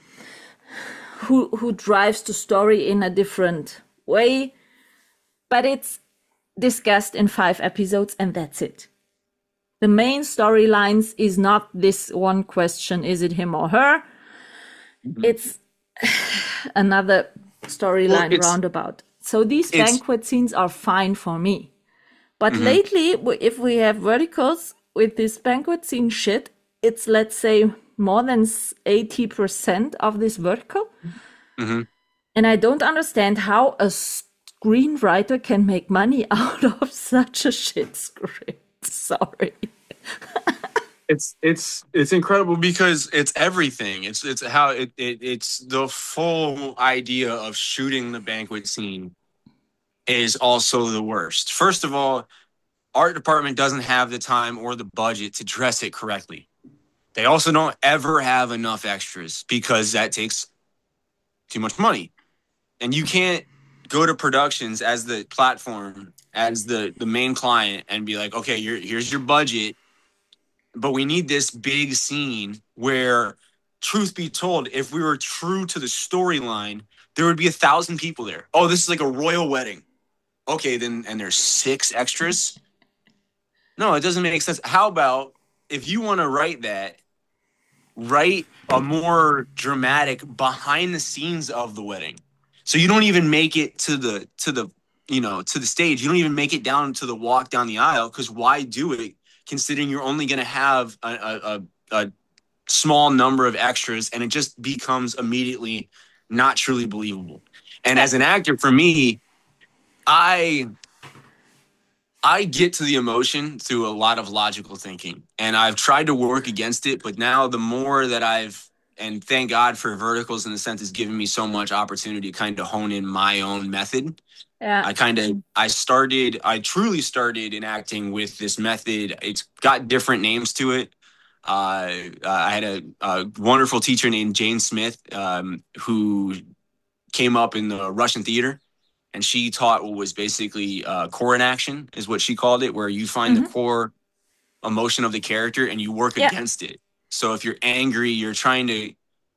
who drives the story in a different way, but it's discussed in 5 episodes and that's it. The main storylines is not this one question, is it him or her? It's another storyline it's- roundabout. So these it's- banquet scenes are fine for me. But lately, if we have verticals with this banquet scene shit, it's, let's say, more than 80% of this vertical. Mhm. And I don't understand how a screenwriter can make money out of such a shit script. Sorry. It's incredible because it's everything. It's how it's the full idea of shooting the banquet scene is also the worst. First of all, art department doesn't have the time or the budget to dress it correctly. They also don't ever have enough extras because that takes too much money. And you can't go to productions as the platform, as the main client and be like, okay, here's your budget, but we need this big scene where, truth be told, if we were true to the storyline, there would be 1,000 people there. Oh, this is like a royal wedding. Okay, then, and there's 6 extras. No, it doesn't make sense. How about if you want to write that, write a more dramatic behind the scenes of the wedding. So you don't even make it to the stage. You don't even make it down to the walk down the aisle, because why do it considering you're only going to have a small number of extras, and it just becomes immediately not truly believable. And as an actor, for me, I get to the emotion through a lot of logical thinking, and I've tried to work against it. But now the more that and thank God for Verticals, in the sense, it's given me so much opportunity to kind of hone in my own method. Yeah. I truly started in acting with this method. It's got different names to it. I had a wonderful teacher named Jane Smith, who came up in the Russian theater. And she taught what was basically core in action, is what she called it, where you find the core emotion of the character and you work against it. So if you're angry, you're trying to,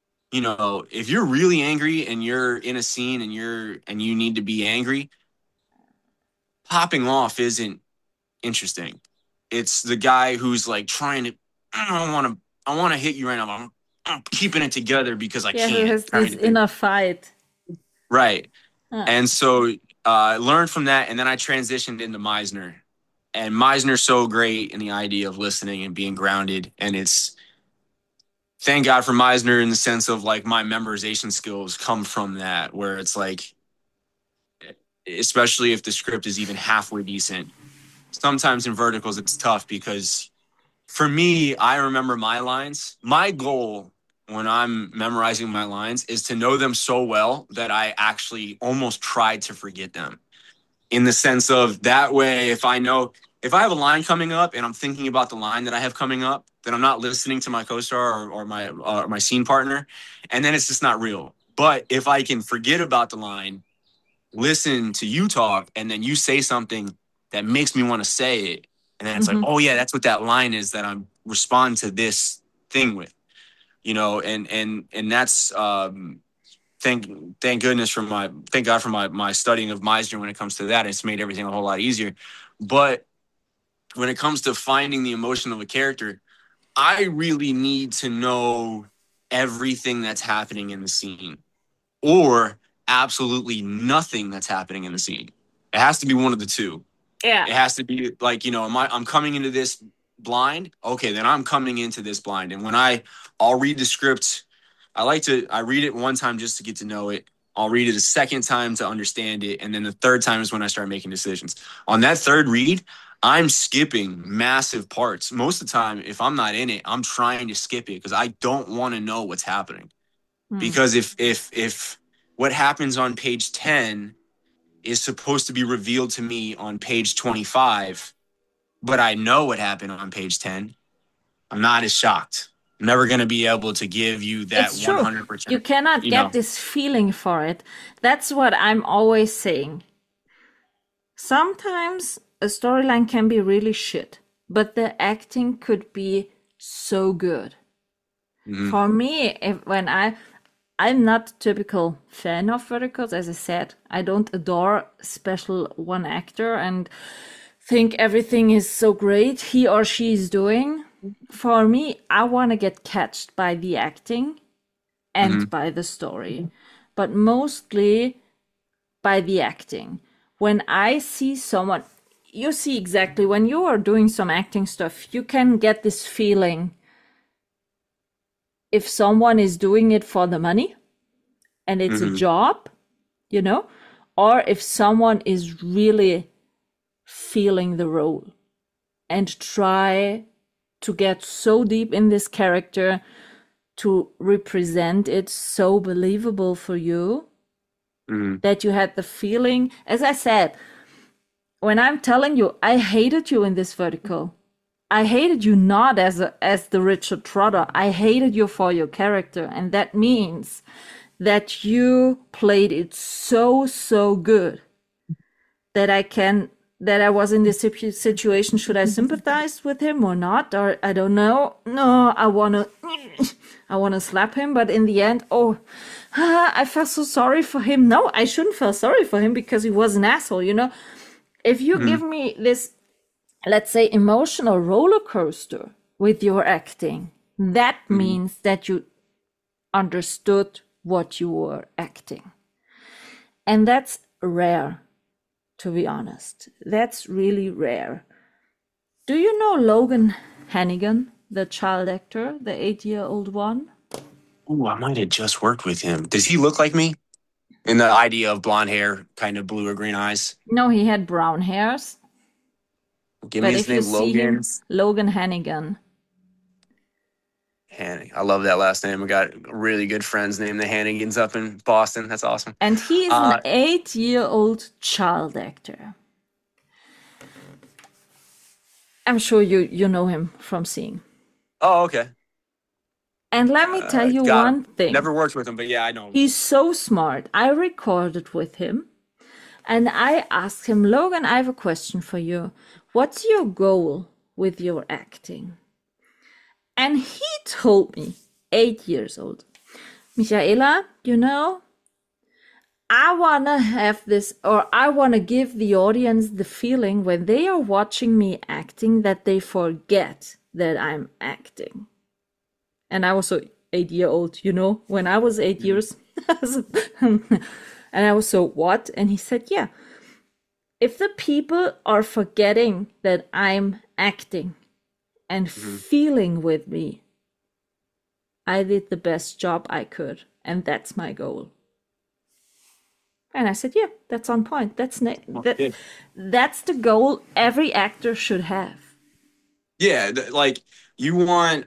if you're really angry and you're in a scene and you need to be angry, popping off isn't interesting. It's the guy who's like trying to, I want to hit you right now. I'm keeping it together because I can't. Yeah, he has this inner fight. Right. And so I learned from that, and then I transitioned into Meisner. And Meisner's so great in the idea of listening and being grounded. And it's, thank God for Meisner, in the sense of like my memorization skills come from that, where it's like, especially if the script is even halfway decent. Sometimes in Verticals, it's tough because for me, I remember my lines. My goal when I'm memorizing my lines is to know them so well that I actually almost try to forget them, in the sense of that way, if I have a line coming up and I'm thinking about the line that I have coming up, then I'm not listening to my co-star or my scene partner, and then it's just not real. But if I can forget about the line, listen to you talk, and then you say something that makes me want to say it, and then it's like, oh yeah, that's what that line is that I'm respond to this thing with. And that's thank God for my studying of Meisner when it comes to that. It's made everything a whole lot easier. But when it comes to finding the emotion of a character, I really need to know everything that's happening in the scene, or absolutely nothing that's happening in the scene. It has to be one of the two. Yeah. It has to be like, I'm coming into this blind. Okay, then I'm coming into this blind. And when I'll read the script, I read it one time just to get to know it. I'll read it a second time to understand it. And then the third time is when I start making decisions. On that third read, I'm skipping massive parts. Most of the time, if I'm not in it, I'm trying to skip it because I don't want to know what's happening. Because if what happens on page 10 is supposed to be revealed to me on page 25, but I know what happened on page 10, I'm not as shocked. I'm never going to be able to give you that 100%. You cannot get this feeling for it. That's what I'm always saying. Sometimes a storyline can be really shit, but the acting could be so good. For me, I'm not a typical fan of Verticals. As I said, I don't adore special one actor and think everything is so great he or she is doing. For me, I want to get catched by the acting and by the story. but mostly by the acting. When I see someone, you see exactly when you are doing some acting stuff, you can get this feeling if someone is doing it for the money and it's a job, you know, or if someone is really feeling the role and try to get so deep in this character to represent it so believable for you that you had the feeling, as I said, when I'm telling you, I hated you in this vertical. I hated you not as the Richard Trotter. I hated you for your character. And that means that you played it so good that I was in this situation. Should I sympathize with him or not? Or I don't know. No, I wanna slap him. But in the end, I felt so sorry for him. No, I shouldn't feel sorry for him because he was an asshole, you know? If you give me this, let's say, emotional roller coaster with your acting, that means that you understood what you were acting. And that's rare, to be honest. That's really rare. Do you know Logan Hannigan, the child actor, the 8-year-old one? Ooh, I might have just worked with him. Does he look like me? In the idea of blonde hair, kind of blue or green eyes? No, he had brown hairs. Give me his name, Logan. Logan Hannigan. I love that last name. I got really good friends named the Hannigans up in Boston. That's awesome. And he's an 8-year-old child actor. I'm sure you know him from seeing. Oh, okay. And let me tell you one thing. Never worked with him, but yeah, I know him. He's so smart. I recorded with him and I asked him, Logan, I have a question for you. What's your goal with your acting? And he told me, 8 years old, Michaela, you know, I want to have this, or I want to give the audience the feeling when they are watching me acting that they forget that I'm acting. And I was so 8-year-old, you know, when I was 8 years. And I was so, what? And he said, yeah, if the people are forgetting that I'm acting and feeling with me, I did the best job I could. And that's my goal. And I said, yeah, that's on point. That's the goal every actor should have. Yeah, like you want...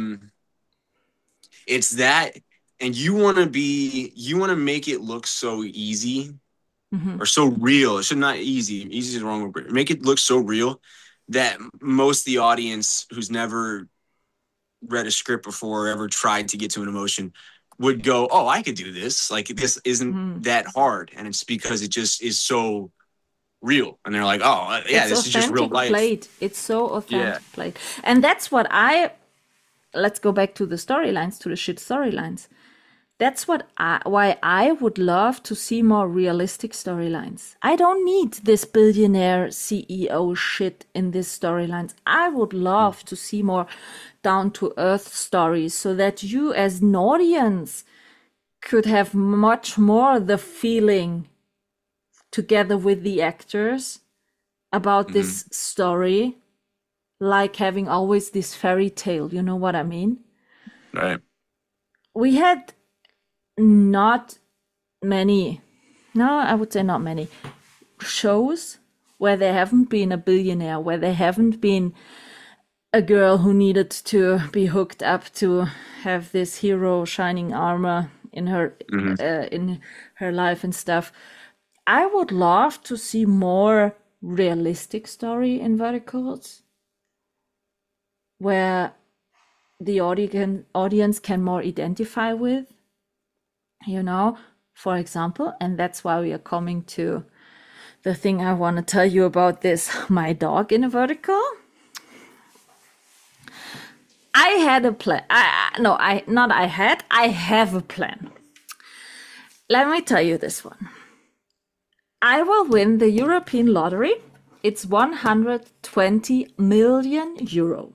it's that, and you want to make it look so easy or so real. It should not easy. Easy is the wrong word. Make it look so real that most of the audience who's never read a script before or ever tried to get to an emotion would go, oh, I could do this. Like, this isn't that hard. And it's because it just is so real. And they're like, oh, yeah, this is just real life. Played. It's so authentic played. And that's what let's go back to the storylines, to the shit storylines. That's why I would love to see more realistic storylines. I don't need this billionaire CEO shit in these storylines. I would love to see more down-to-earth stories so that you as an audience could have much more the feeling together with the actors about this story, like having always this fairy tale, you know what I mean? Right. We had not many shows where there haven't been a billionaire, where there haven't been a girl who needed to be hooked up to have this hero shining armor in her life and stuff. I would love to see more realistic story in verticals where the audience can more identify with, you know, for example. And that's why we are coming to the thing I want to tell you about this, my dog in a vertical. I had a plan. I have a plan. Let me tell you this one. I will win the European lottery. It's 120 million euro.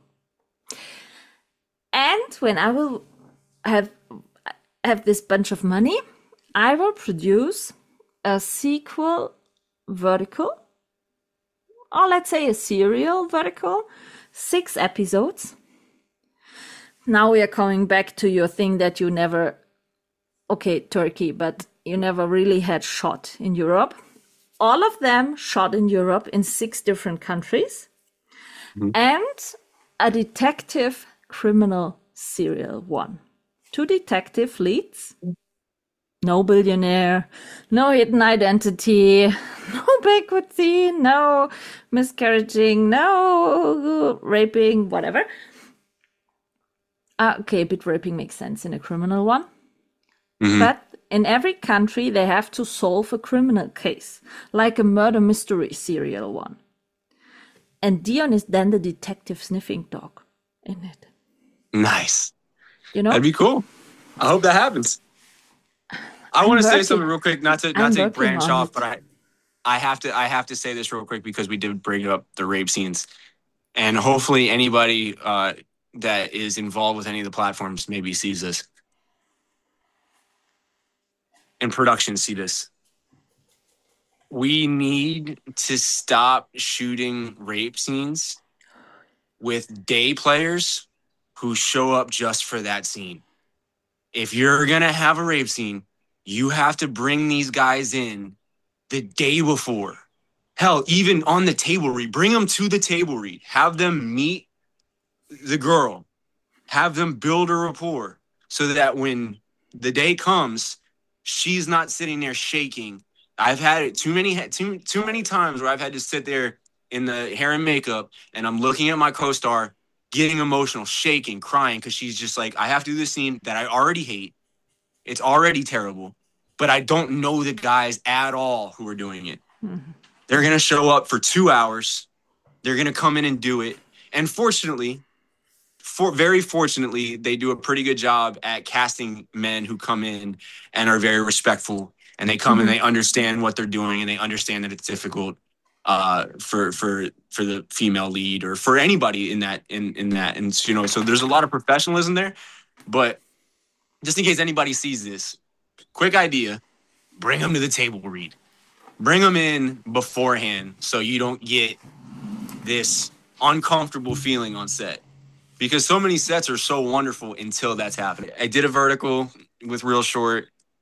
And when I will have this bunch of money, I will produce a sequel vertical, or let's say a serial vertical, 6 episodes. Now we are coming back to your thing that you never, okay, Turkey, but you never really had shot in Europe. All of them shot in Europe in 6 different countries. And a detective criminal serial one. 2 detective leads. No billionaire, no hidden identity, no backward scene, no miscarriaging, no raping, whatever. Okay, a bit raping makes sense in a criminal one. But in every country, they have to solve a criminal case, like a murder mystery serial one. And Dion is then the detective sniffing dog in it. Nice. You know? That'd be cool. I hope that happens. I want to say working- something real quick, not to working branch on off, it. but I have to say this real quick because we did bring up the rape scenes, and hopefully anybody that is involved with any of the platforms maybe sees this, and production see this. We need to stop shooting rape scenes with day players who show up just for that scene. If you're gonna have a rape scene, you have to bring these guys in the day before. Hell, even on the table read. Bring them to the table read. Have them meet the girl. Have them build a rapport so that when the day comes, she's not sitting there shaking. I've had it too many times where I've had to sit there in the hair and makeup and I'm looking at my co-star getting emotional, shaking, crying because she's just like, I have to do this scene that I already hate. It's already terrible, but I don't know the guys at all who are doing it. They're going to show up for 2 hours. They're going to come in and do it. And fortunately, very fortunately, they do a pretty good job at casting men who come in and are very respectful. And they come and they understand what they're doing and they understand that it's difficult for the female lead or for anybody in that. And so there's a lot of professionalism there. But just in case anybody sees this, quick idea: bring them to the table read. Bring them in beforehand so you don't get this uncomfortable feeling on set. Because so many sets are so wonderful until that's happening. I did a vertical with Real Short,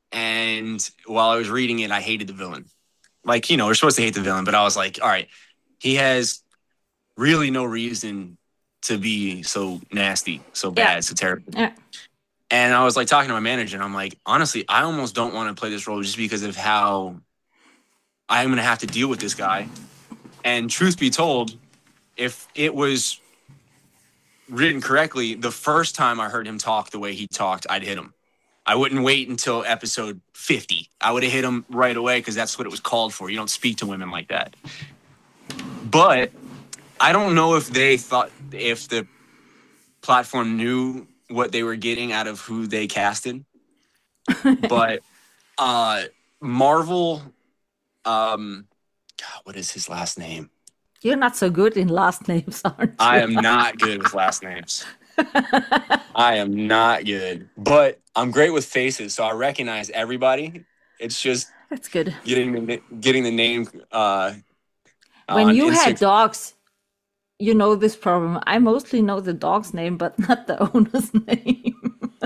and while I was reading it, I hated the villain. Like, we're supposed to hate the villain, but I was like, all right, he has really no reason to be so nasty, so bad, so terrible. Yeah. And I was like talking to my manager, and I'm like, honestly, I almost don't want to play this role just because of how I'm going to have to deal with this guy. And truth be told, if it was written correctly, the first time I heard him talk the way he talked, I'd hit him. I wouldn't wait until episode 50. I would have hit him right away because that's what it was called for. You don't speak to women like that. But I don't know if the platform knew what they were getting out of who they casted. But Marvel, God, what is his last name? You're not so good in last names, aren't you? I am not good with last names. I am not good. But I'm great with faces, so I recognize everybody. It's just That's good. getting the name. When you had dogs, you know this problem. I mostly know the dog's name, but not the owner's name.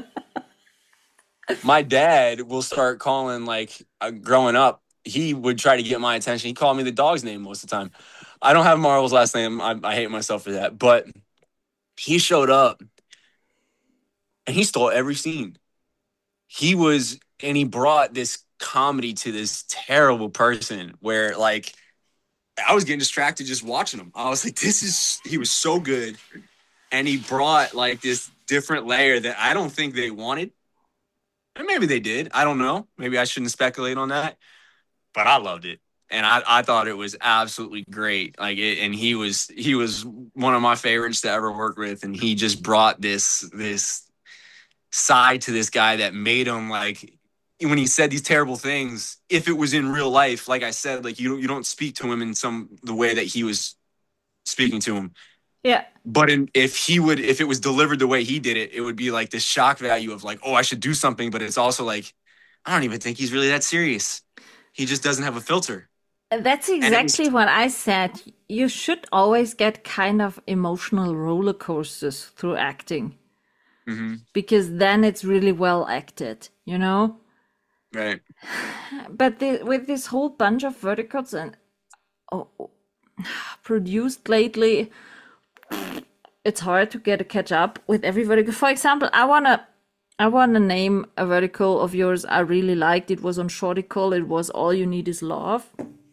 My dad will start calling, growing up, he would try to get my attention. He called me the dog's name most of the time. I don't have Marvel's last name. I hate myself for that. But he showed up and he stole every scene. He brought this comedy to this terrible person where, I was getting distracted just watching him. I was like, he was so good. And he brought, this different layer that I don't think they wanted. And maybe they did. I don't know. Maybe I shouldn't speculate on that. But I loved it. And I thought it was absolutely great. And he was one of my favorites to ever work with. And he just brought this side to this guy that made him, when he said these terrible things, if it was in real life, like I said, you don't speak to him in the way that he was speaking to him. Yeah. But if it was delivered the way he did it, it would be this shock value of oh, I should do something. But it's also I don't even think he's really that serious. He just doesn't have a filter. That's And it was, exactly what I said. You should always get kind of emotional roller coasters through acting Mhm, because then it's really well acted, you know? right. But with this whole bunch of verticals and oh, produced lately, it's hard to catch up with every vertical. For example, I wanna name a vertical of yours I really liked. It was on Shorticle. It was All You Need Is Love.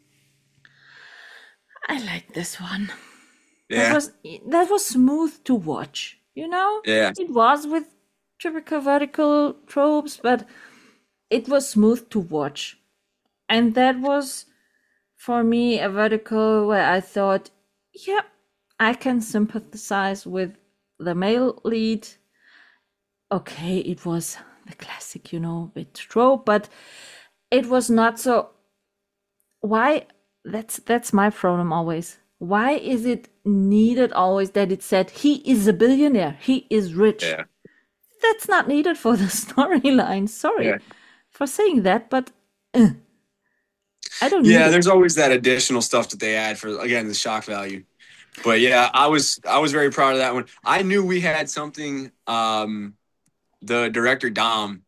I like this one. Yeah. That was smooth to watch, you know? Yeah. It was with typical vertical tropes, but it was smooth to watch. And that was for me a vertical where I thought, yeah, I can sympathize with the male lead. Okay, it was the classic, you know, bit trope, but it was not so. Why? That's my problem always. Why is it needed always that it said he is a billionaire, he is rich? Yeah. That's not needed for the storyline. Sorry Yeah. for saying that, but I don't need Yeah, it. there's always that additional stuff that they add for, again, the shock value. But yeah, I was very proud of that one. I knew we had something. The director Dom,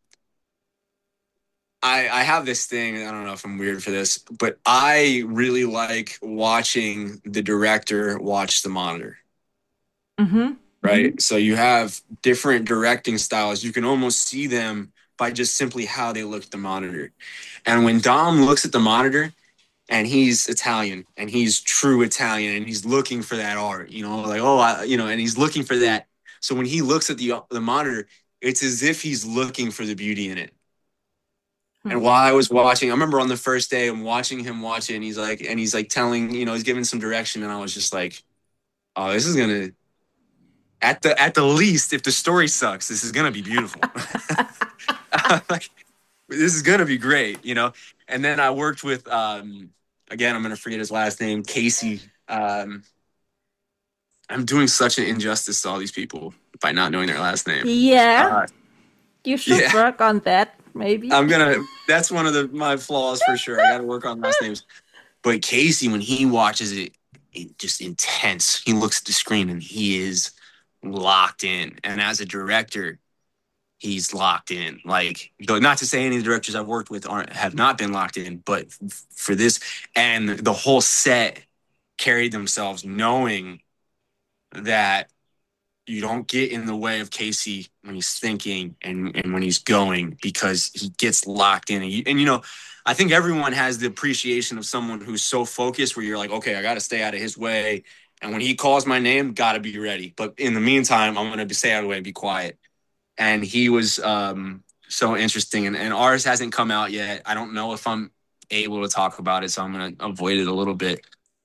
I have this thing. I don't know if I'm weird for this, but I really like watching the director watch the monitor. Mm-hmm. Right. So you have different directing styles. You can almost see them by just simply how they look at the monitor. And when Dom looks at the monitor, and he's Italian and he's true Italian and he's looking for that art, you know, like, and he's looking for that. So when he looks at the monitor, it's as if he's looking for the beauty in it. And while I was watching, I remember on the first day I'm watching him watch it, and he's like telling, he's giving some direction, and I was just like, oh, this is gonna, at the least, if the story sucks, this is gonna be beautiful. Like, this is gonna be great, And then I worked with again, I'm gonna forget his last name, Casey. I'm doing such an injustice to all these people by not knowing their last name. Yeah, you should work on that. Maybe that's one of my flaws for sure. I gotta work on last names. But Casey, when he watches it just intense. He looks at the screen and he is locked in. And as a director, he's locked in. Like, not to say any of the directors I've worked with have not been locked in, but for this, and the whole set carried themselves knowing that you don't get in the way of Casey when he's thinking and when he's going, because he gets locked in. And I think everyone has the appreciation of someone who's so focused where you're like, okay, I got to stay out of his way. And when he calls my name, got to be ready. But in the meantime, I'm going to stay out of the way and be quiet. And he was so interesting. And ours hasn't come out yet. I don't know if I'm able to talk about it, so I'm going to avoid it a little bit.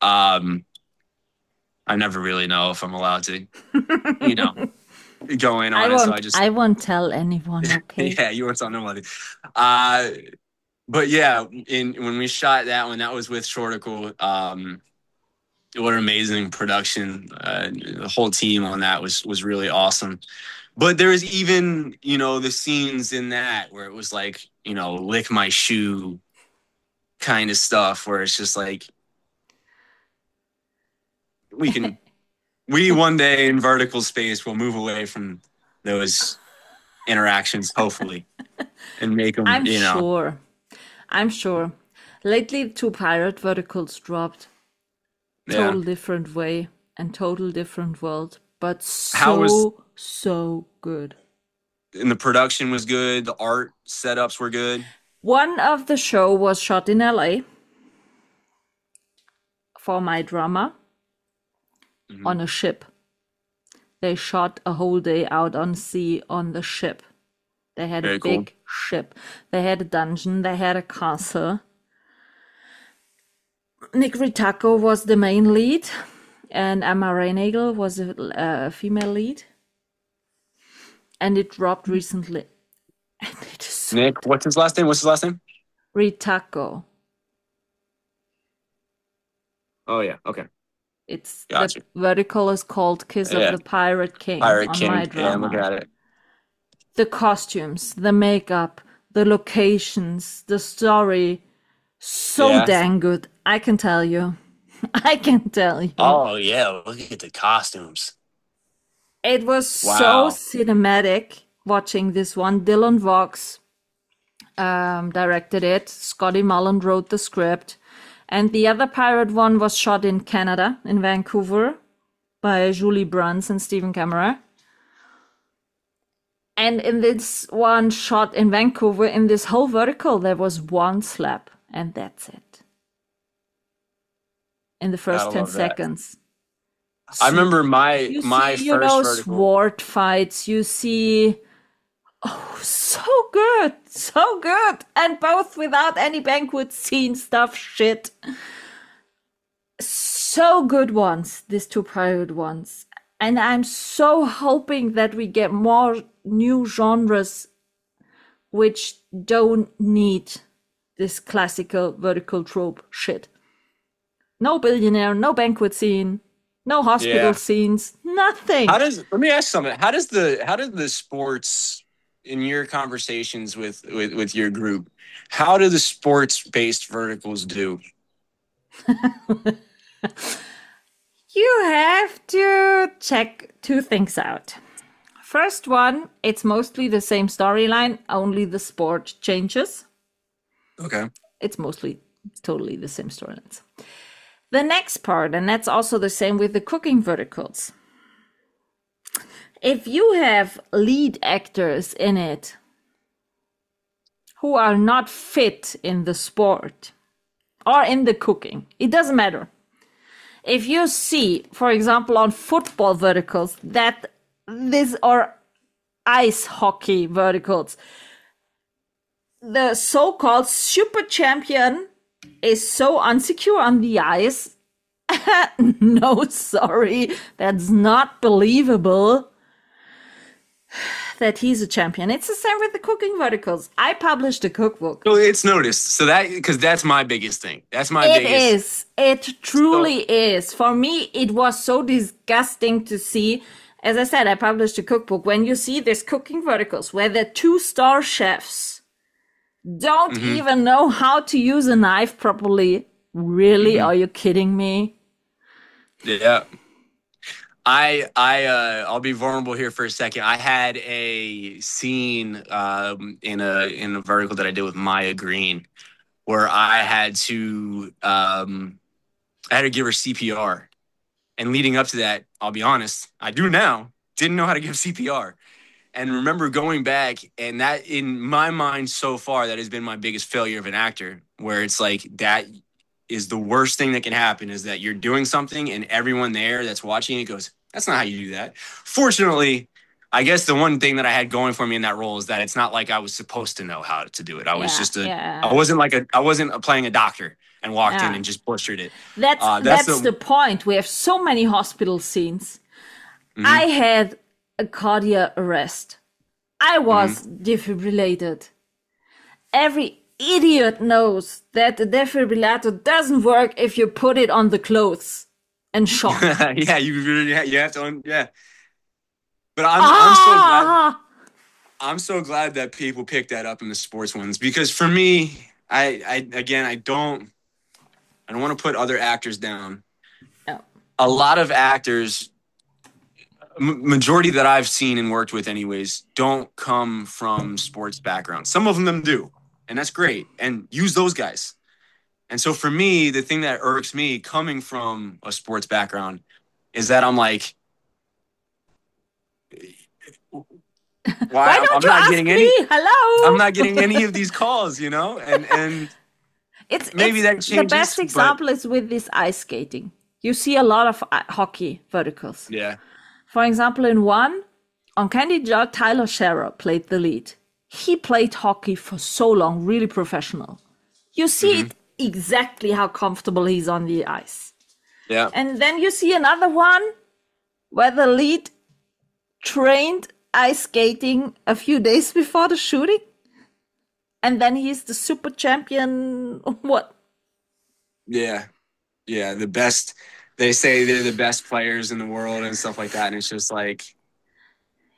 I never really know if I'm allowed to, go in on it. So I won't tell anyone. Okay. Yeah, you won't tell nobody. But yeah, when we shot that one, that was with Shorticle. What an amazing production! The whole team on that was really awesome. But there was even the scenes in that where it was like lick my shoe kind of stuff, where it's just like we one day in vertical space will move away from those interactions, hopefully, and make them. I'm sure. Lately, 2 pirate verticals dropped. Total different way and total different world, but so good. And the production was good. The art setups were good. One of the show was shot in LA for my drama on a ship. They shot a whole day out on sea on the ship. They had a big ship. They had a dungeon. They had a castle. Nick Ritacco was the main lead, and Emma Reynagel was a female lead. And it dropped recently. And it is so Nick, what's his last name? Ritacco. Oh yeah, okay. It's the vertical is called Kiss of the Pirate King. Pirate King. My drama. Yeah, look at it. The costumes, the makeup, the locations, the story, so Yeah. dang good. I can tell you. I can tell you. Oh yeah, look at the costumes. It was so Wow. cinematic watching this one. Dylan Vox directed it. Scotty Mullen wrote the script. And the other pirate one was shot in Canada, in Vancouver, by Julie Bruns and Stephen Camera. And in this one shot in Vancouver, in this whole vertical, there was one slap, and that's it. In the first Gotta 10 love that. seconds. I remember my You my see, first vertical. sword fights. You see, so good, so good, and both without any banquet scene stuff shit. So good ones, these two pirate ones, and I'm so hoping that we get more new genres, which don't need this classical vertical trope shit. No billionaire, no banquet scene. No hospital Yeah. scenes, nothing. Let me ask something. How did the sports in your conversations with your group, how do the sports-based verticals do? You have to check two things out. First one, it's mostly the same storyline, only the sport changes. Okay. It's mostly totally the same storylines. The next part, and that's also the same with the cooking verticals. If you have lead actors in it who are not fit in the sport or in the cooking, it doesn't matter. If you see, for example, on football verticals, that this or ice hockey verticals, the so-called super champion is so unsecure on the ice. No, sorry, that's not believable that he's a champion. It's the same with the cooking verticals. I published a cookbook. So it's noticed. So because that's my biggest thing. That's my It biggest. is. It truly is. For me, it was so disgusting to see. As I said, I published a cookbook. When you see these cooking verticals where the 2-star chefs don't even know how to use a knife properly. Really? Are you kidding me? Yeah. I'll be vulnerable here for a second. I had a scene in a vertical that I did with Maya Green where I had to give her CPR. And leading up to that, I'll be honest, I do now, didn't know how to give CPR. And remember going back, and that in my mind so far, that has been my biggest failure of an actor, where it's like that is the worst thing that can happen, is that you're doing something and everyone there that's watching it goes, that's not how you do that. Fortunately, I guess the one thing that I had going for me in that role is that it's not like I was supposed to know how to do it. I was just I wasn't playing a doctor and walked in and just butchered it. That's the point. We have so many hospital scenes. I had a cardiac arrest. I was defibrillated. Every idiot knows that the defibrillator doesn't work if you put it on the clothes and shock. Yeah, you have to. Yeah, but I'm so glad that people picked that up in the sports ones, because for me, I don't want to put other actors down. No. A lot of actors, majority that I've seen and worked with anyways, don't come from sports backgrounds. Some of them do, and that's great, and use those guys. And so for me, the thing that irks me coming from a sports background is that I'm like, why don't you ask me? Hello? I'm not getting any of these calls, and maybe that changes. The best example is with this ice skating. You see a lot of hockey verticals. Yeah. For example, in one, on Candy Jar, Tyler Scherer played the lead. He played hockey for so long, really professional. You see it exactly how comfortable he's on the ice. Yeah. And then you see another one where the lead trained ice skating a few days before the shooting. And then he's the super champion. What? Yeah. Yeah. The best. They say they're the best players in the world and stuff like that. And it's just like,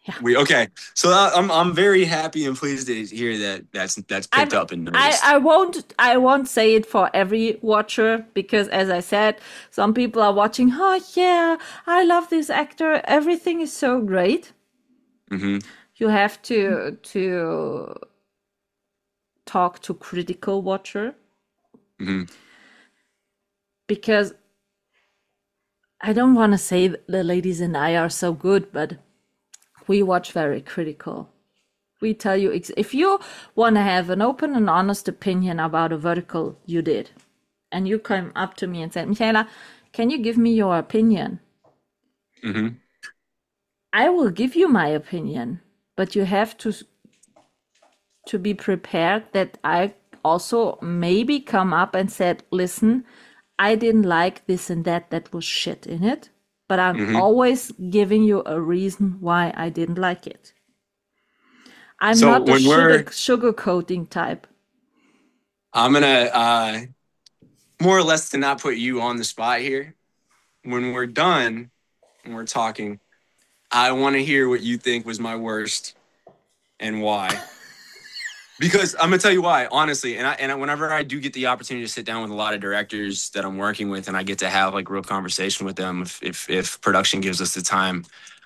Okay. So I'm very happy and pleased to hear that that's picked up and noticed. I won't say it for every watcher because, as I said, some people are watching. Oh yeah, I love this actor. Everything is so great. Mm-hmm. You have to talk to critical watcher Mm-hmm. because I don't want to say the ladies and I are so good, but we watch very critical. We tell you if you want to have an open and honest opinion about a vertical you did, and you come up to me and said, Michaela, can you give me your opinion? Mm-hmm. I will give you my opinion, but you have to be prepared that I also maybe come up and said, listen, I didn't like this and that was shit in it, but I'm always giving you a reason why I didn't like it. I'm So not the when we're sugarcoating type. I'm gonna more or less to not put you on the spot here. When we're done and we're talking, I want to hear what you think was my worst and why. Because I'm gonna tell you why, honestly. And whenever I do get the opportunity to sit down with a lot of directors that I'm working with, and I get to have like real conversation with them, if production gives us the time,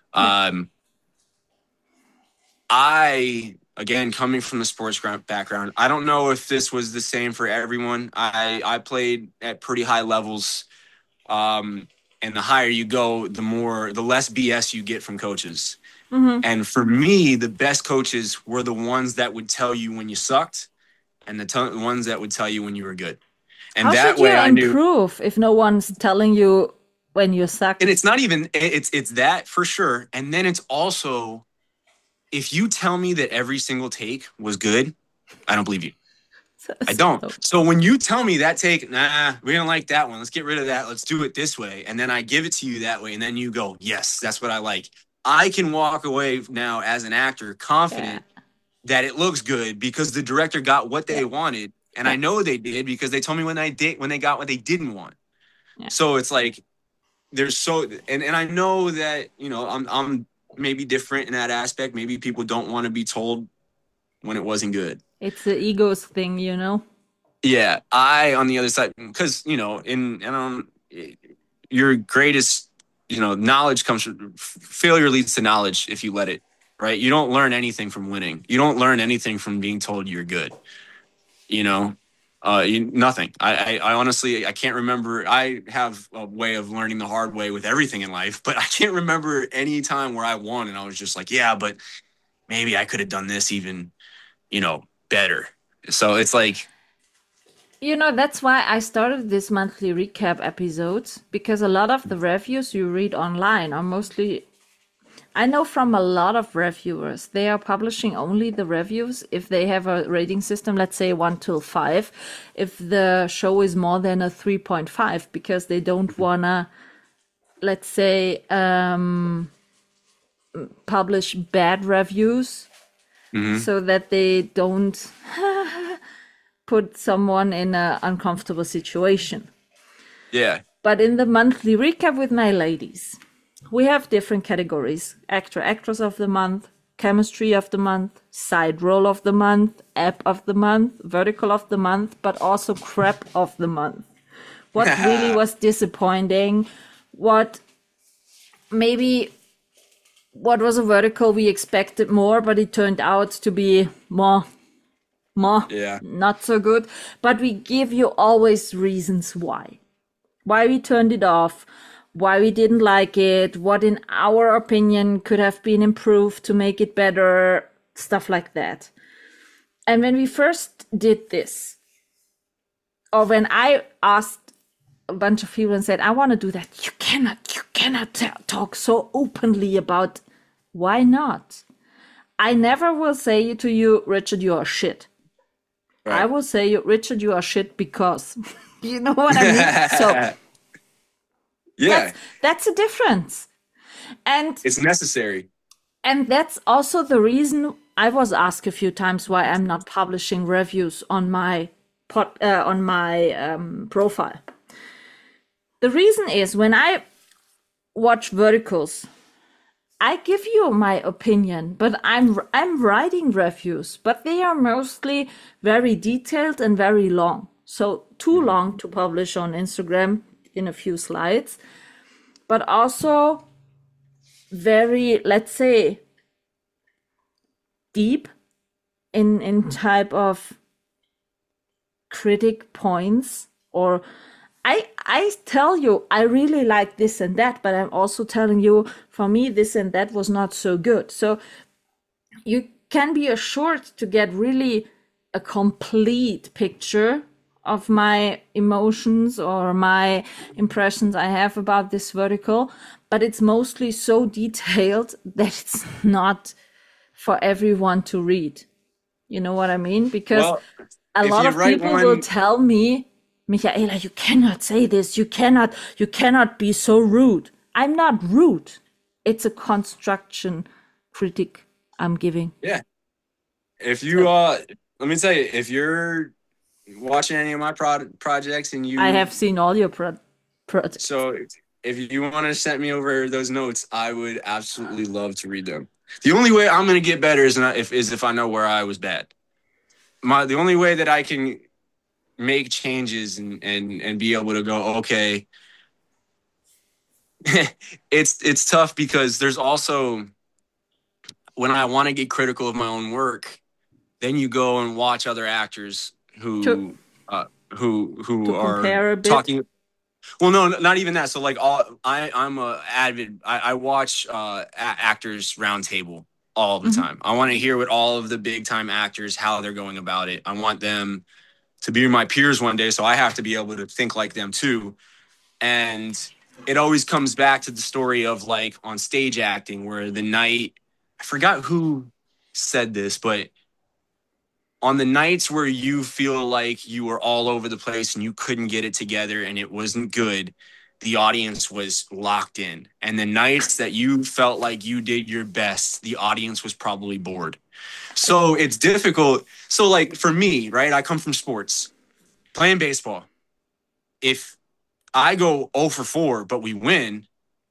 I again coming from the sports background, I don't know if this was the same for everyone. I played at pretty high levels, and the higher you go, the less BS you get from coaches. Mm-hmm. And for me, the best coaches were the ones that would tell you when you sucked and the ones that would tell you when you were good. And How that should you way I knew. improve if no one's telling you when you suck? And it's not even, it's that for sure. And then it's also, if you tell me that every single take was good, I don't believe you. I don't. So when you tell me that take, nah, we don't like that one. Let's get rid of that. Let's do it this way. And then I give it to you that way. And then you go, yes, that's what I like. I can walk away now as an actor confident that it looks good because the director got what they wanted. And I know they did because they told me when they got what they didn't want. Yeah. So it's like, and I know that, I'm maybe different in that aspect. Maybe people don't want to be told when it wasn't good. It's the egos thing, Yeah, I on the other side, because your greatest knowledge comes from failure leads to knowledge if you let it, right? You don't learn anything from winning. You don't learn anything from being told you're good. Nothing. I honestly I can't remember. I have a way of learning the hard way with everything in life, but I can't remember any time where I won and I was just like, yeah, but maybe I could have done this even, better. So it's like. That's why I started this monthly recap episodes, because a lot of the reviews you read online are mostly, I know from a lot of reviewers, they are publishing only the reviews if they have a rating system, let's say 1 till 5, if the show is more than a 3.5, because they don't wanna, let's say, publish bad reviews so that they don't put someone in an uncomfortable situation. Yeah. But in the monthly recap with my ladies, we have different categories: actor, actress of the month, chemistry of the month, side role of the month, app of the month, vertical of the month, but also crap of the month. What really was disappointing, what was a vertical we expected more, but it turned out to be more not so good. But we give you always reasons why we turned it off, why we didn't like it, what in our opinion could have been improved to make it better, stuff like that. And when we first did this, or when I asked a bunch of people and said, I want to do that, you cannot talk so openly about. Why not? I never will say to you, Richard, you are shit. Right. I will say, Richard, you are shit because, you know what I mean? So, yeah, that's a difference. And it's necessary. And that's also the reason I was asked a few times why I'm not publishing reviews on my profile. The reason is when I watch verticals, I give you my opinion, but I'm writing reviews, but they are mostly very detailed and very long. So too long to publish on Instagram in a few slides, but also very, let's say, deep in type of critic points, or I tell you I really like this and that, but I'm also telling you for me this and that was not so good. So you can be assured to get really a complete picture of my emotions or my impressions I have about this vertical, but it's mostly so detailed that it's not for everyone to read. You know what I mean? Because Well, a if lot you of write people will one, tell me, Michaela, you cannot say this. You cannot be so rude. I'm not rude. It's a construction critic I'm giving. yeah. If you let me tell you, if you're watching any of my projects and I you have seen all your projects. so if you want to send me over those notes, I would absolutely love to read them. The only way I'm going to get better is if I know where I was bad. The only way that I can make changes and be able to go, okay, it's tough because there's also, when I want to get critical of my own work, then you go and watch other actors To who are compare a bit. talking. Well, no, not even that. So like I'm a avid. I watch actors roundtable all the time. I want to hear what all of the big time actors, how they're going about it. I want them to be my peers one day, so I have to be able to think like them too. And it always comes back to the story of like on stage acting, where the night, I forgot who said this, but on the nights where you feel like you were all over the place and you couldn't get it together and it wasn't good, the audience was locked in. And the nights that you felt like you did your best, the audience was probably bored. So it's difficult. So like for me, right, I come from sports, playing baseball. If I go 0 for 4, but we win,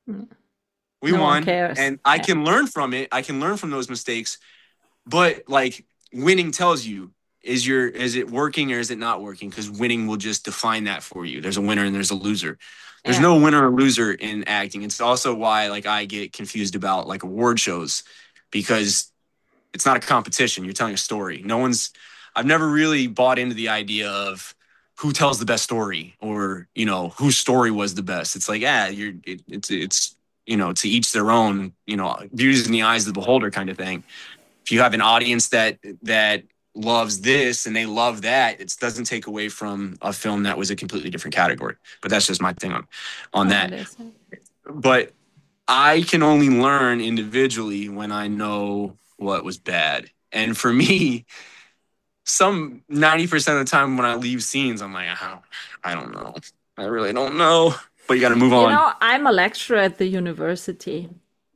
we No one won. cares. And I can learn from it. I can learn from those mistakes. But like winning tells you, is it working or is it not working? Because winning will just define that for you. There's a winner and there's a loser. There's no winner or loser in acting. It's also why like I get confused about like award shows, because it's not a competition. You're telling a story. I've never really bought into the idea of who tells the best story, or, you know, whose story was the best. It's like, it's you know, to each their own, you know, beauty in the eyes of the beholder kind of thing. If you have an audience that loves this and they love that, it doesn't take away from a film that was a completely different category. But that's just my thing on that. But I can only learn individually when I know what was bad. And for me, some 90% of the time when I leave scenes, I'm like, I don't know. I really don't know. But you got to move on. You know, I'm a lecturer at the university.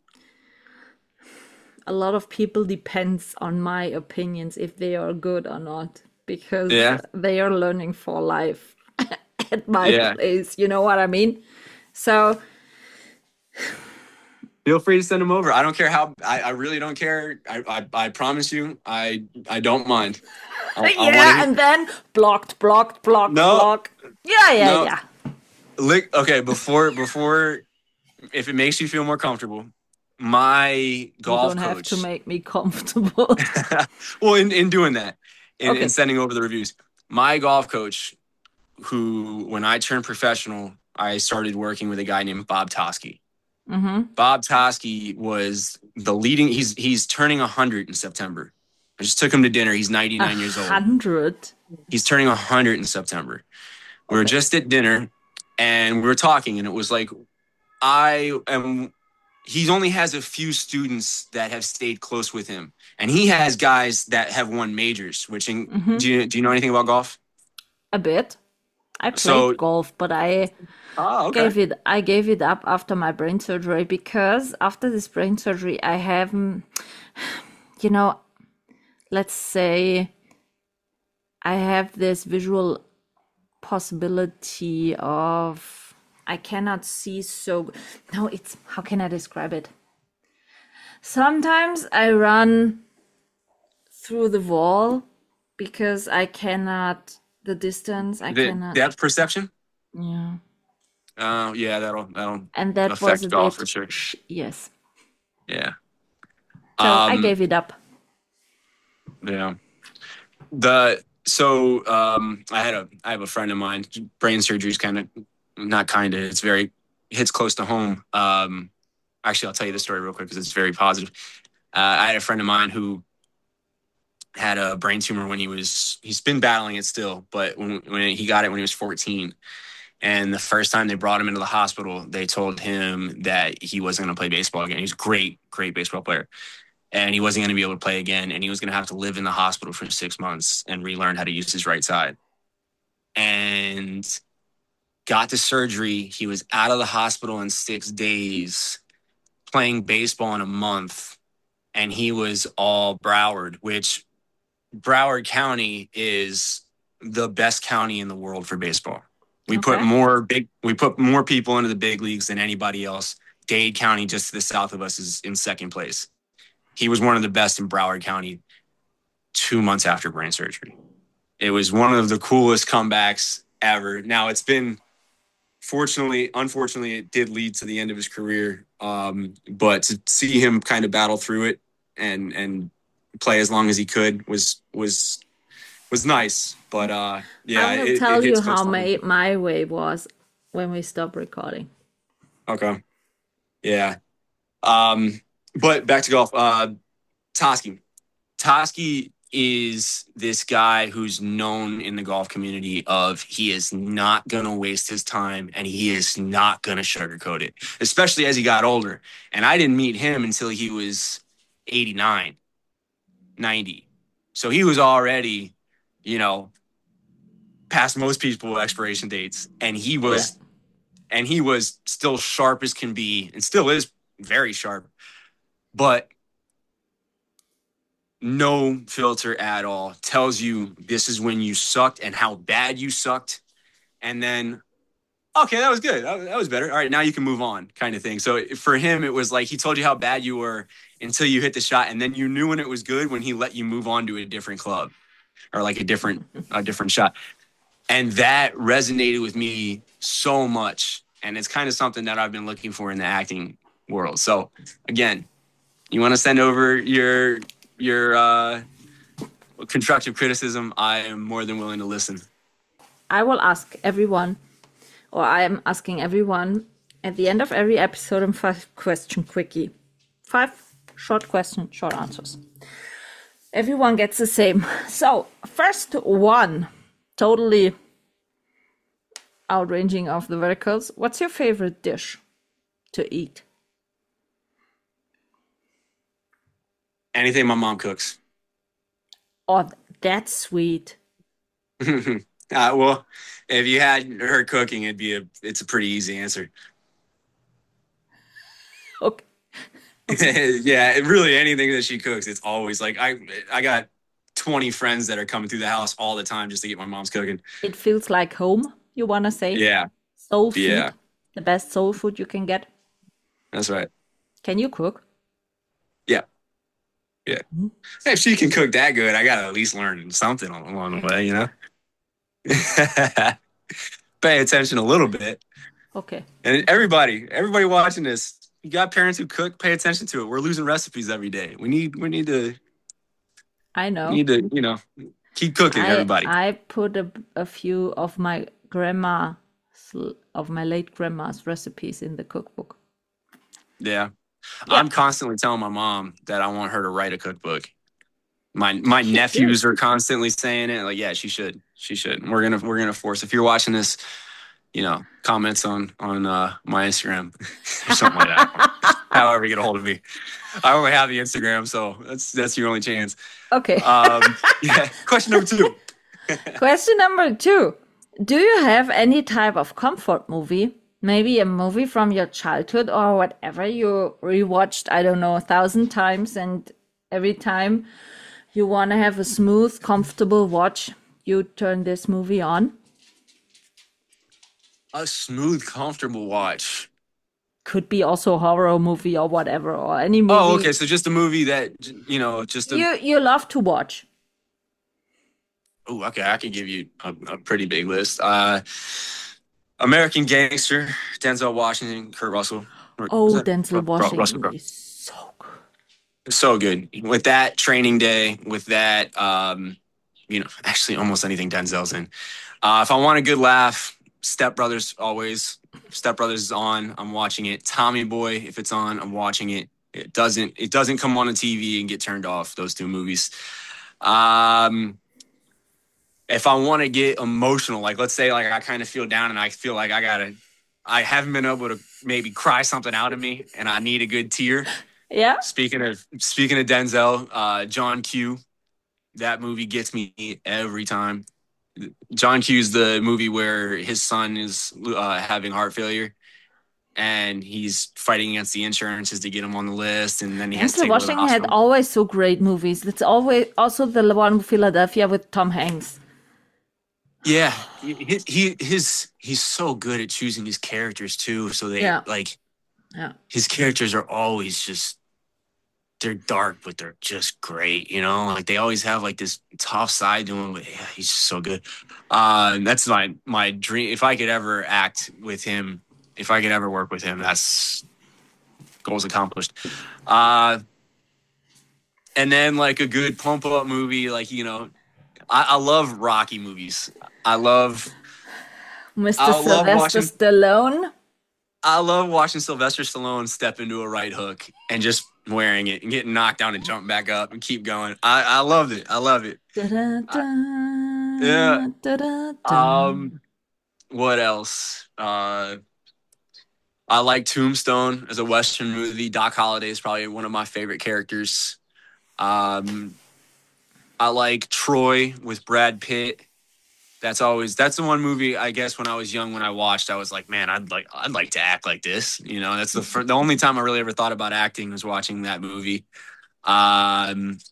A lot of people depends on my opinions if they are good or not, because they are learning for life at my place. You know what I mean? So feel free to send them over. I don't care how. I really don't care. I promise you, I don't mind. And then blocked. Yeah. Okay, before, if it makes you feel more comfortable, my golf coach. You don't have to make me comfortable. Well, in doing that, in sending over the reviews, my golf coach, who, when I turned professional, I started working with a guy named Bob Toski. Mm-hmm. Bob Toski was the leading. He's turning 100 in September. I just took him to dinner. He's 99 years old. 100. He's turning 100 in September. We were just at dinner, and we were talking, and it was like, he only has a few students that have stayed close with him, and he has guys that have won majors. Do you know anything about golf? A bit. I played golf, but I gave it up after my brain surgery, because after this brain surgery, I have, you know, let's say I have this visual possibility of, I cannot see so. No, how can I describe it? Sometimes I run through the wall because I cannot the distance. I The cannot. depth perception. Yeah, Yeah, that'll and that was affect a golf bit. for sure. Yes. Yeah. So I Um. gave it up. Yeah. I have a friend of mine. Brain surgery is kind of not kind of. It's very hits close to home. Actually, I'll tell you the story real quick because it's very positive. I had a friend of mine who had a brain tumor when he's been battling it still, but when he got it when he was 14. And the first time they brought him into the hospital, they told him that he wasn't going to play baseball again. He was a great, great baseball player. And he wasn't going to be able to play again. And he was going to have to live in the hospital for 6 months and relearn how to use his right side. And got to surgery. He was out of the hospital in 6 days, playing baseball in a month. And he was all Broward, which Broward County is the best county in the world for baseball. We put more people into the big leagues than anybody else. Dade County, just to the south of us, is in second place. He was one of the best in Broward County 2 months after brain surgery. It was one of the coolest comebacks ever. Now it's been, unfortunately, it did lead to the end of his career. But to see him kind of battle through it and play as long as he could was nice. But yeah, I will tell you hits how close to my way was when we stopped recording. home. Okay. Yeah. But back to golf. Toski. Toski is this guy who's known in the golf community of he is not going to waste his time and he is not going to sugarcoat it, especially as he got older. And I didn't meet him until he was 89, 90. So he was already, past most people expiration dates. And he was still sharp as can be and still is very sharp, but no filter at all. Tells you this is when you sucked and how bad you sucked. And then, okay, that was good. That was better. All right, now you can move on kind of thing. So for him, it was like he told you how bad you were until you hit the shot. And then you knew when it was good when he let you move on to a different club or like a different shot. And that resonated with me so much. And it's kind of something that I've been looking for in the acting world. So again, you want to send over your constructive criticism, I am more than willing to listen. I will ask everyone, or I am asking everyone at the end of every episode, a 5-question quickie. 5 short questions, short answers. Everyone gets the same. So, first one, totally outranging of the verticals. What's your favorite dish to eat? Anything my mom cooks. Oh, that's sweet. Well, if you had her cooking, it's a pretty easy answer. Okay. Yeah, really anything that she cooks, it's always like I got 20 friends that are coming through the house all the time just to get my mom's cooking. It feels like home, you want to say? Yeah. Soul food. Yeah. The best soul food you can get. That's right. Can you cook? Yeah. Yeah. If she can cook that good, I got to at least learn something along the way, Pay attention a little bit. Okay. And everybody watching this, you got parents who cook, pay attention to it. We're losing recipes every day. We need to I know. We need to, keep cooking, everybody. I put a few of my late grandma's recipes in the cookbook. Yeah. I'm constantly telling my mom that I want her to write a cookbook. My nephews are constantly saying it. Like, yeah, she should. We're gonna force. If you're watching this, comments on my Instagram or something like that. However, you get a hold of me. I only have the Instagram, so that's your only chance. Okay. Yeah. Question number 2. Question number 2. Do you have any type of comfort movie? Maybe a movie from your childhood or whatever you rewatched, I don't know, 1,000 times, and every time you want to have a smooth, comfortable watch, you turn this movie on? A smooth, comfortable watch. could be also a horror movie or whatever, or any movie Oh, okay. So just a movie that, just a. you love to watch. Oh, okay. I can give you a pretty big list. American Gangster, Denzel Washington, Kurt Russell. Oh, Denzel Russell Washington Crowe. is so good. So good. With that, Training Day, with that, actually almost anything Denzel's in. If I want a good laugh, Step Brothers always. Step Brothers is on. I'm watching it. Tommy Boy, if it's on, I'm watching it. It doesn't come on the TV and get turned off. Those two movies. If I want to get emotional, like let's say like I kind of feel down and I feel like I haven't been able to maybe cry something out of me and I need a good tear. Yeah. Speaking of Denzel, John Q, that movie gets me every time. John Q's the movie where his son is having heart failure and he's fighting against the insurances to get him on the list, and then he has to Denzel take him to the Washington had hospital. always so great movies. It's always also the one Philadelphia with Tom Hanks. Yeah, he's so good at choosing his characters too. So they Yeah. his characters are always just, they're dark, but they're just great. Like they always have like this tough side to him. But yeah, he's just so good. That's my dream. If I could ever act with him, if I could ever work with him, that's goals accomplished. And then like a good pump up movie, like I love Rocky movies. I love Mr. love Sylvester watching- Stallone. I love watching Sylvester Stallone step into a right hook and just wearing it and getting knocked down and jump back up and keep going. I loved it. I love it. Yeah. What else? I like Tombstone as a Western movie. Doc Holliday is probably one of my favorite characters. I like Troy with Brad Pitt. That's the one movie, I guess, when I was young, when I watched, I was like, man, I'd like to act like this. That's the only time I really ever thought about acting was watching that movie. And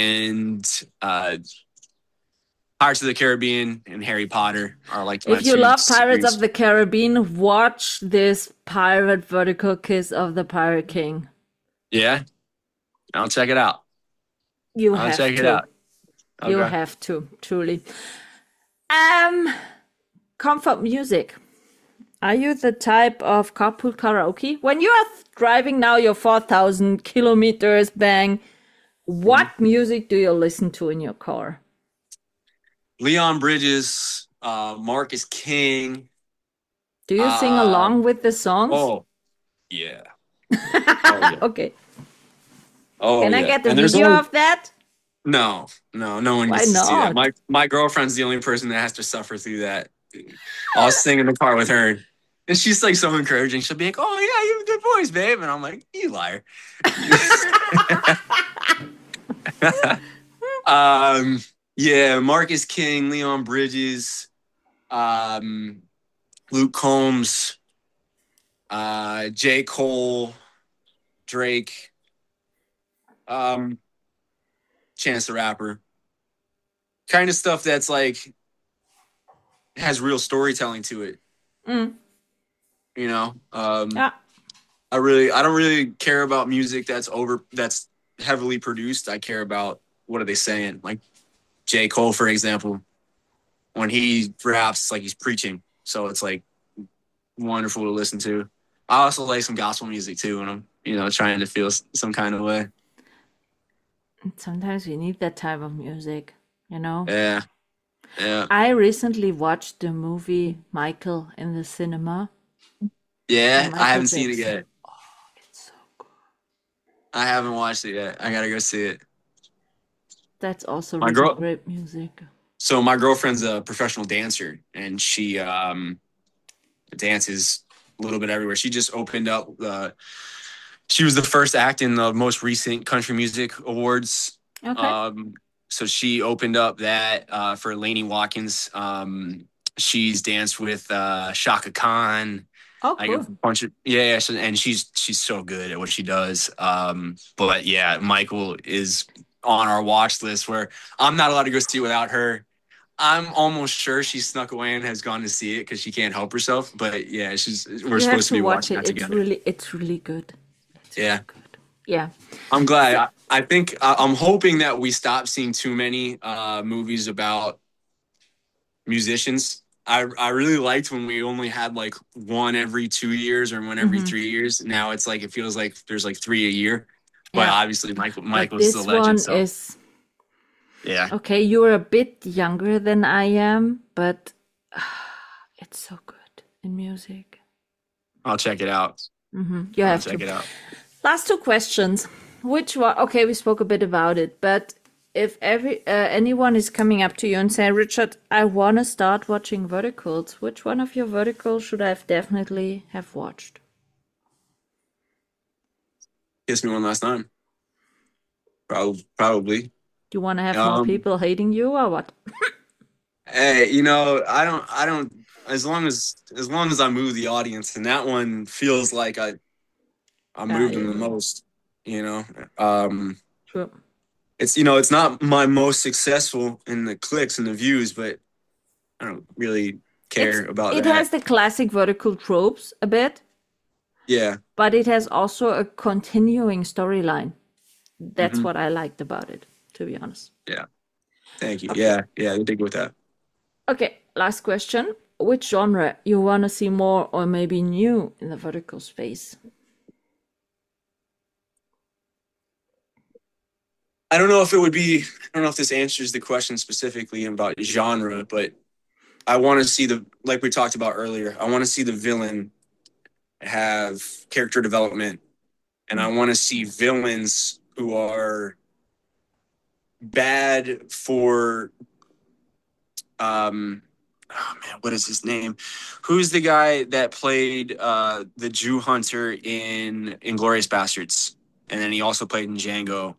Pirates of the Caribbean and Harry Potter are like my If you two love Pirates series. of the Caribbean, watch this Pirate Vertical Kiss of the Pirate King. Yeah, I'll check it out. You I'll have check to. it out. You Okay. have to, truly. Comfort music. Are you the type of carpool karaoke? When you are driving now your 4,000 kilometers, bang, what music do you listen to in your car? Leon Bridges, Marcus King. Do you sing along with the songs? Oh, yeah. Oh, yeah. Okay. Oh, Can I yeah. get the And there's video only- of that? No one Why gets to see that. not? My girlfriend's the only person that has to suffer through that. I'll sing in the car with her, and she's like so encouraging. She'll be like, "Oh yeah, you have a good voice, babe," and I'm like, "You liar." Yeah, Marcus King, Leon Bridges, Luke Combs, J. Cole, Drake, Chance the Rapper. Kind of stuff that's like has real storytelling to it. Mm. Yeah. I don't really care about music that's heavily produced. I care about what are they saying. Like J. Cole, for example, when he raps, it's like he's preaching. So it's like wonderful to listen to. I also like some gospel music too when I'm, trying to feel some kind of way. Sometimes you need that type of music, Yeah. Yeah. I recently watched the movie Michael in the cinema. Yeah. Michael I haven't seen it Jackson. yet. It's so good. I haven't watched it yet. I gotta go see it. That's also My really girl- great music. So my girlfriend's a professional dancer, and she dances a little bit everywhere. She just opened up she was the first act in the most recent Country Music Awards. Okay. So she opened up that for Lainey Watkins. She's danced with Shaka Khan. Oh, Like cool. a bunch of and she's so good at what she does. But yeah, Michael is on our watch list where I'm not allowed to go see it without her. I'm almost sure she snuck away and has gone to see it because she can't help herself. But yeah, we're You have supposed to to be watch watching it. that together. It's really good. It's Yeah. really good. Yeah. I'm glad. I think I'm hoping that we stop seeing too many movies about musicians. I really liked when we only had like one every 2 years or one every 3 years. Now it's like it feels like there's like three a year. But Yeah. obviously But Michael's the this legend. one So is yeah. okay. You're a bit younger than I am, but it's so good in music. I'll check it out. You I'll have check to. it out. Last two questions. Which one? Okay, we spoke a bit about it, but if anyone is coming up to you and say, Richard, I want to start watching verticals, which one of your verticals should I definitely have watched? Kiss Me One Last Time. Probably. Do you want to have more people hating you or what? Hey, I don't. As long as I move the audience, and that one feels like I moved them the most. Sure. It's not my most successful in the clicks and the views, but I don't really care about that. It has the classic vertical tropes a bit. Yeah. But it has also a continuing storyline. That's what I liked about it, to be honest. Yeah. Thank you. Okay. Yeah, I dig with that. Okay, last question. Which genre you want to see more or maybe new in the vertical space? I don't know if this answers the question specifically about genre, but I want to see like we talked about earlier, I want to see the villain have character development, and I want to see villains who are bad for what is his name? Who's the guy that played the Jew hunter in Inglourious Bastards, and then he also played in Django?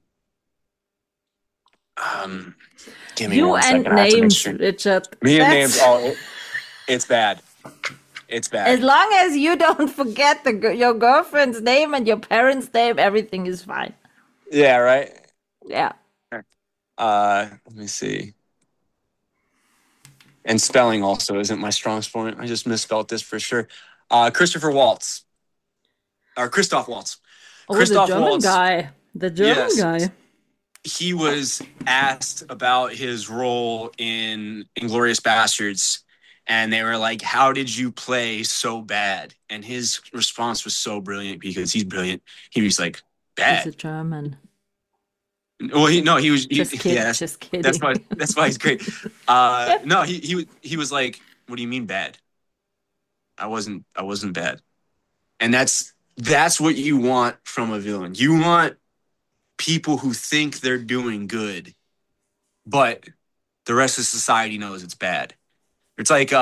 Give me You one and second. I have to make names, sure. Richard. Me and That's- names. Oh, it's bad. It's bad. As long as you don't forget your girlfriend's name and your parents' name, everything is fine. Yeah, right. Yeah. Let me see. And spelling also isn't my strong point. I just misspelled this for sure. Christopher Waltz. Or Christoph Waltz. Oh, Christoph the German Waltz. guy. The German Yes. guy. He was asked about his role in Inglourious Bastards, and they were like, "How did you play so bad?" And his response was so brilliant because he's brilliant. He was like, "Bad." He's a German. Well, he was. Just kidding. Yeah, Just kidding. that's why he's great. No, he was like, "What do you mean bad? I wasn't bad." And that's what you want from a villain. You want people who think they're doing good, but the rest of society knows it's bad. It's like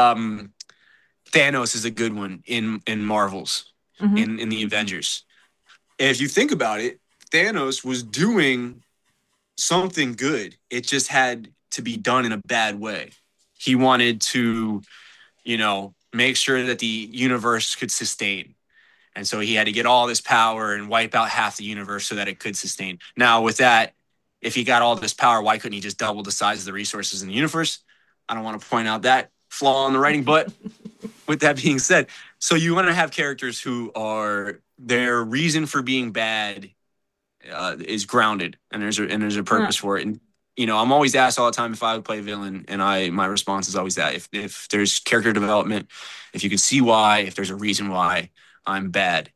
Thanos is a good one in Marvels, in the Avengers. If you think about it, Thanos was doing something good. It just had to be done in a bad way. He wanted to, make sure that the universe could sustain. And so he had to get all this power and wipe out half the universe so that it could sustain. Now, with that, if he got all this power, why couldn't he just double the size of the resources in the universe? I don't want to point out that flaw in the writing, but with that being said, so you want to have characters who are, their reason for being bad is grounded, and there's a purpose for it. And I'm always asked all the time if I would play a villain, and my response is always that if there's character development, if you can see why, if there's a reason why I'm bad,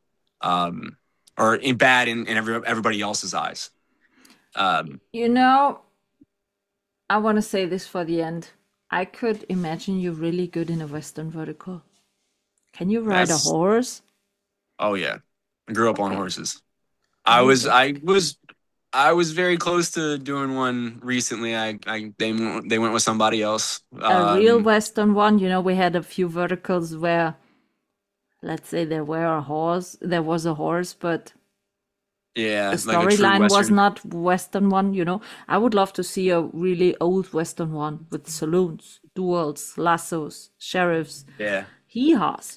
or bad in everybody else's eyes. I want to say this for the end. I could imagine you really good in a Western vertical. Can you ride a horse? Oh yeah, I grew up on horses. I was very close to doing one recently. They went with somebody else. A real Western one. We had a few verticals where, let's say, there was a horse, but yeah, the storyline was not Western one. I would love to see a really old Western one with saloons, duels, lassos, sheriffs. Yeah, hee-haws.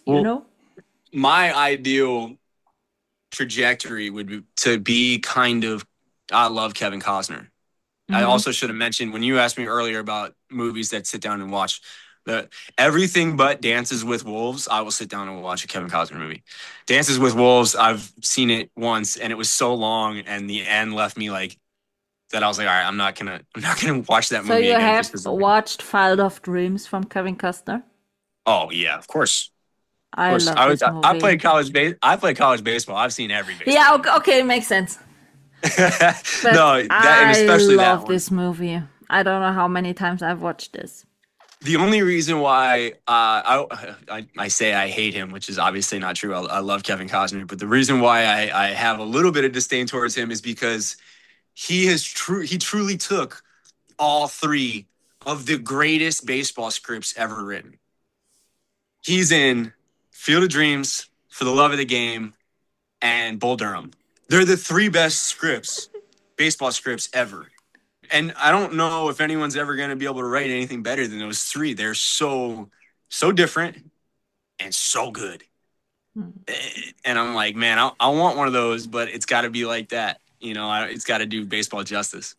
My ideal trajectory would be to be kind of. I love Kevin Costner. I also should have mentioned when you asked me earlier about movies that sit down and watch. Everything but Dances with Wolves, I will sit down and watch a Kevin Costner movie. Dances with Wolves, I've seen it once, and it was so long, and the end left me like that. I was like, all right, I'm not gonna watch that So movie you again. have just 'cause of it. watched Field of Dreams from Kevin Costner? Oh yeah, of course. I love this movie. I played college baseball. I've seen every baseball. Yeah, okay, makes sense. But No, that and especially I that love one. this movie. I don't know how many times I've watched this. The only reason why I say I hate him, which is obviously not true. I love Kevin Costner, but the reason why I have a little bit of disdain towards him is because he truly took all three of the greatest baseball scripts ever written. He's in Field of Dreams, For the Love of the Game, and Bull Durham. They're the three best baseball scripts ever. And I don't know if anyone's ever going to be able to write anything better than those three. They're so different and so good. And I'm like, man, I want one of those, but it's got to be like that. You know, it's got to do baseball justice.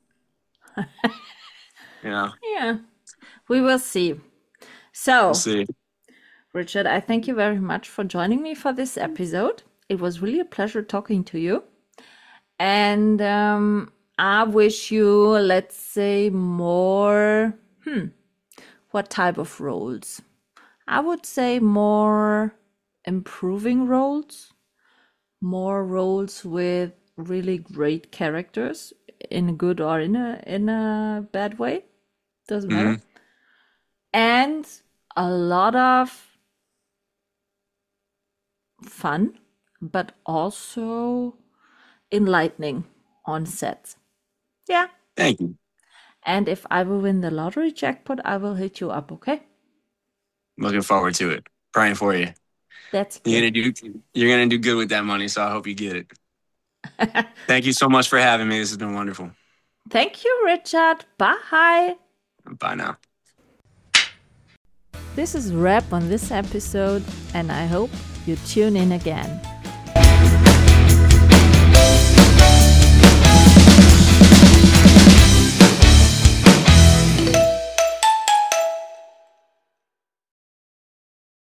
You know, Yeah, we will see. So, we'll see. Richard, I thank you very much for joining me for this episode. It was really a pleasure talking to you. And I wish you, let's say, more, what type of roles? I would say more improving roles, more roles with really great characters in a good or in a bad way. Doesn't matter. And a lot of fun, but also enlightening on sets. Yeah. Thank you. And if I will win the lottery jackpot, I will hit you up, okay? Looking forward to it. Praying for you. That's You're good. gonna do good with that money, so I hope you get it. Thank you so much for having me. This has been wonderful. Thank you, Richard. Bye. Bye now. This is a wrap on this episode, and I hope you tune in again.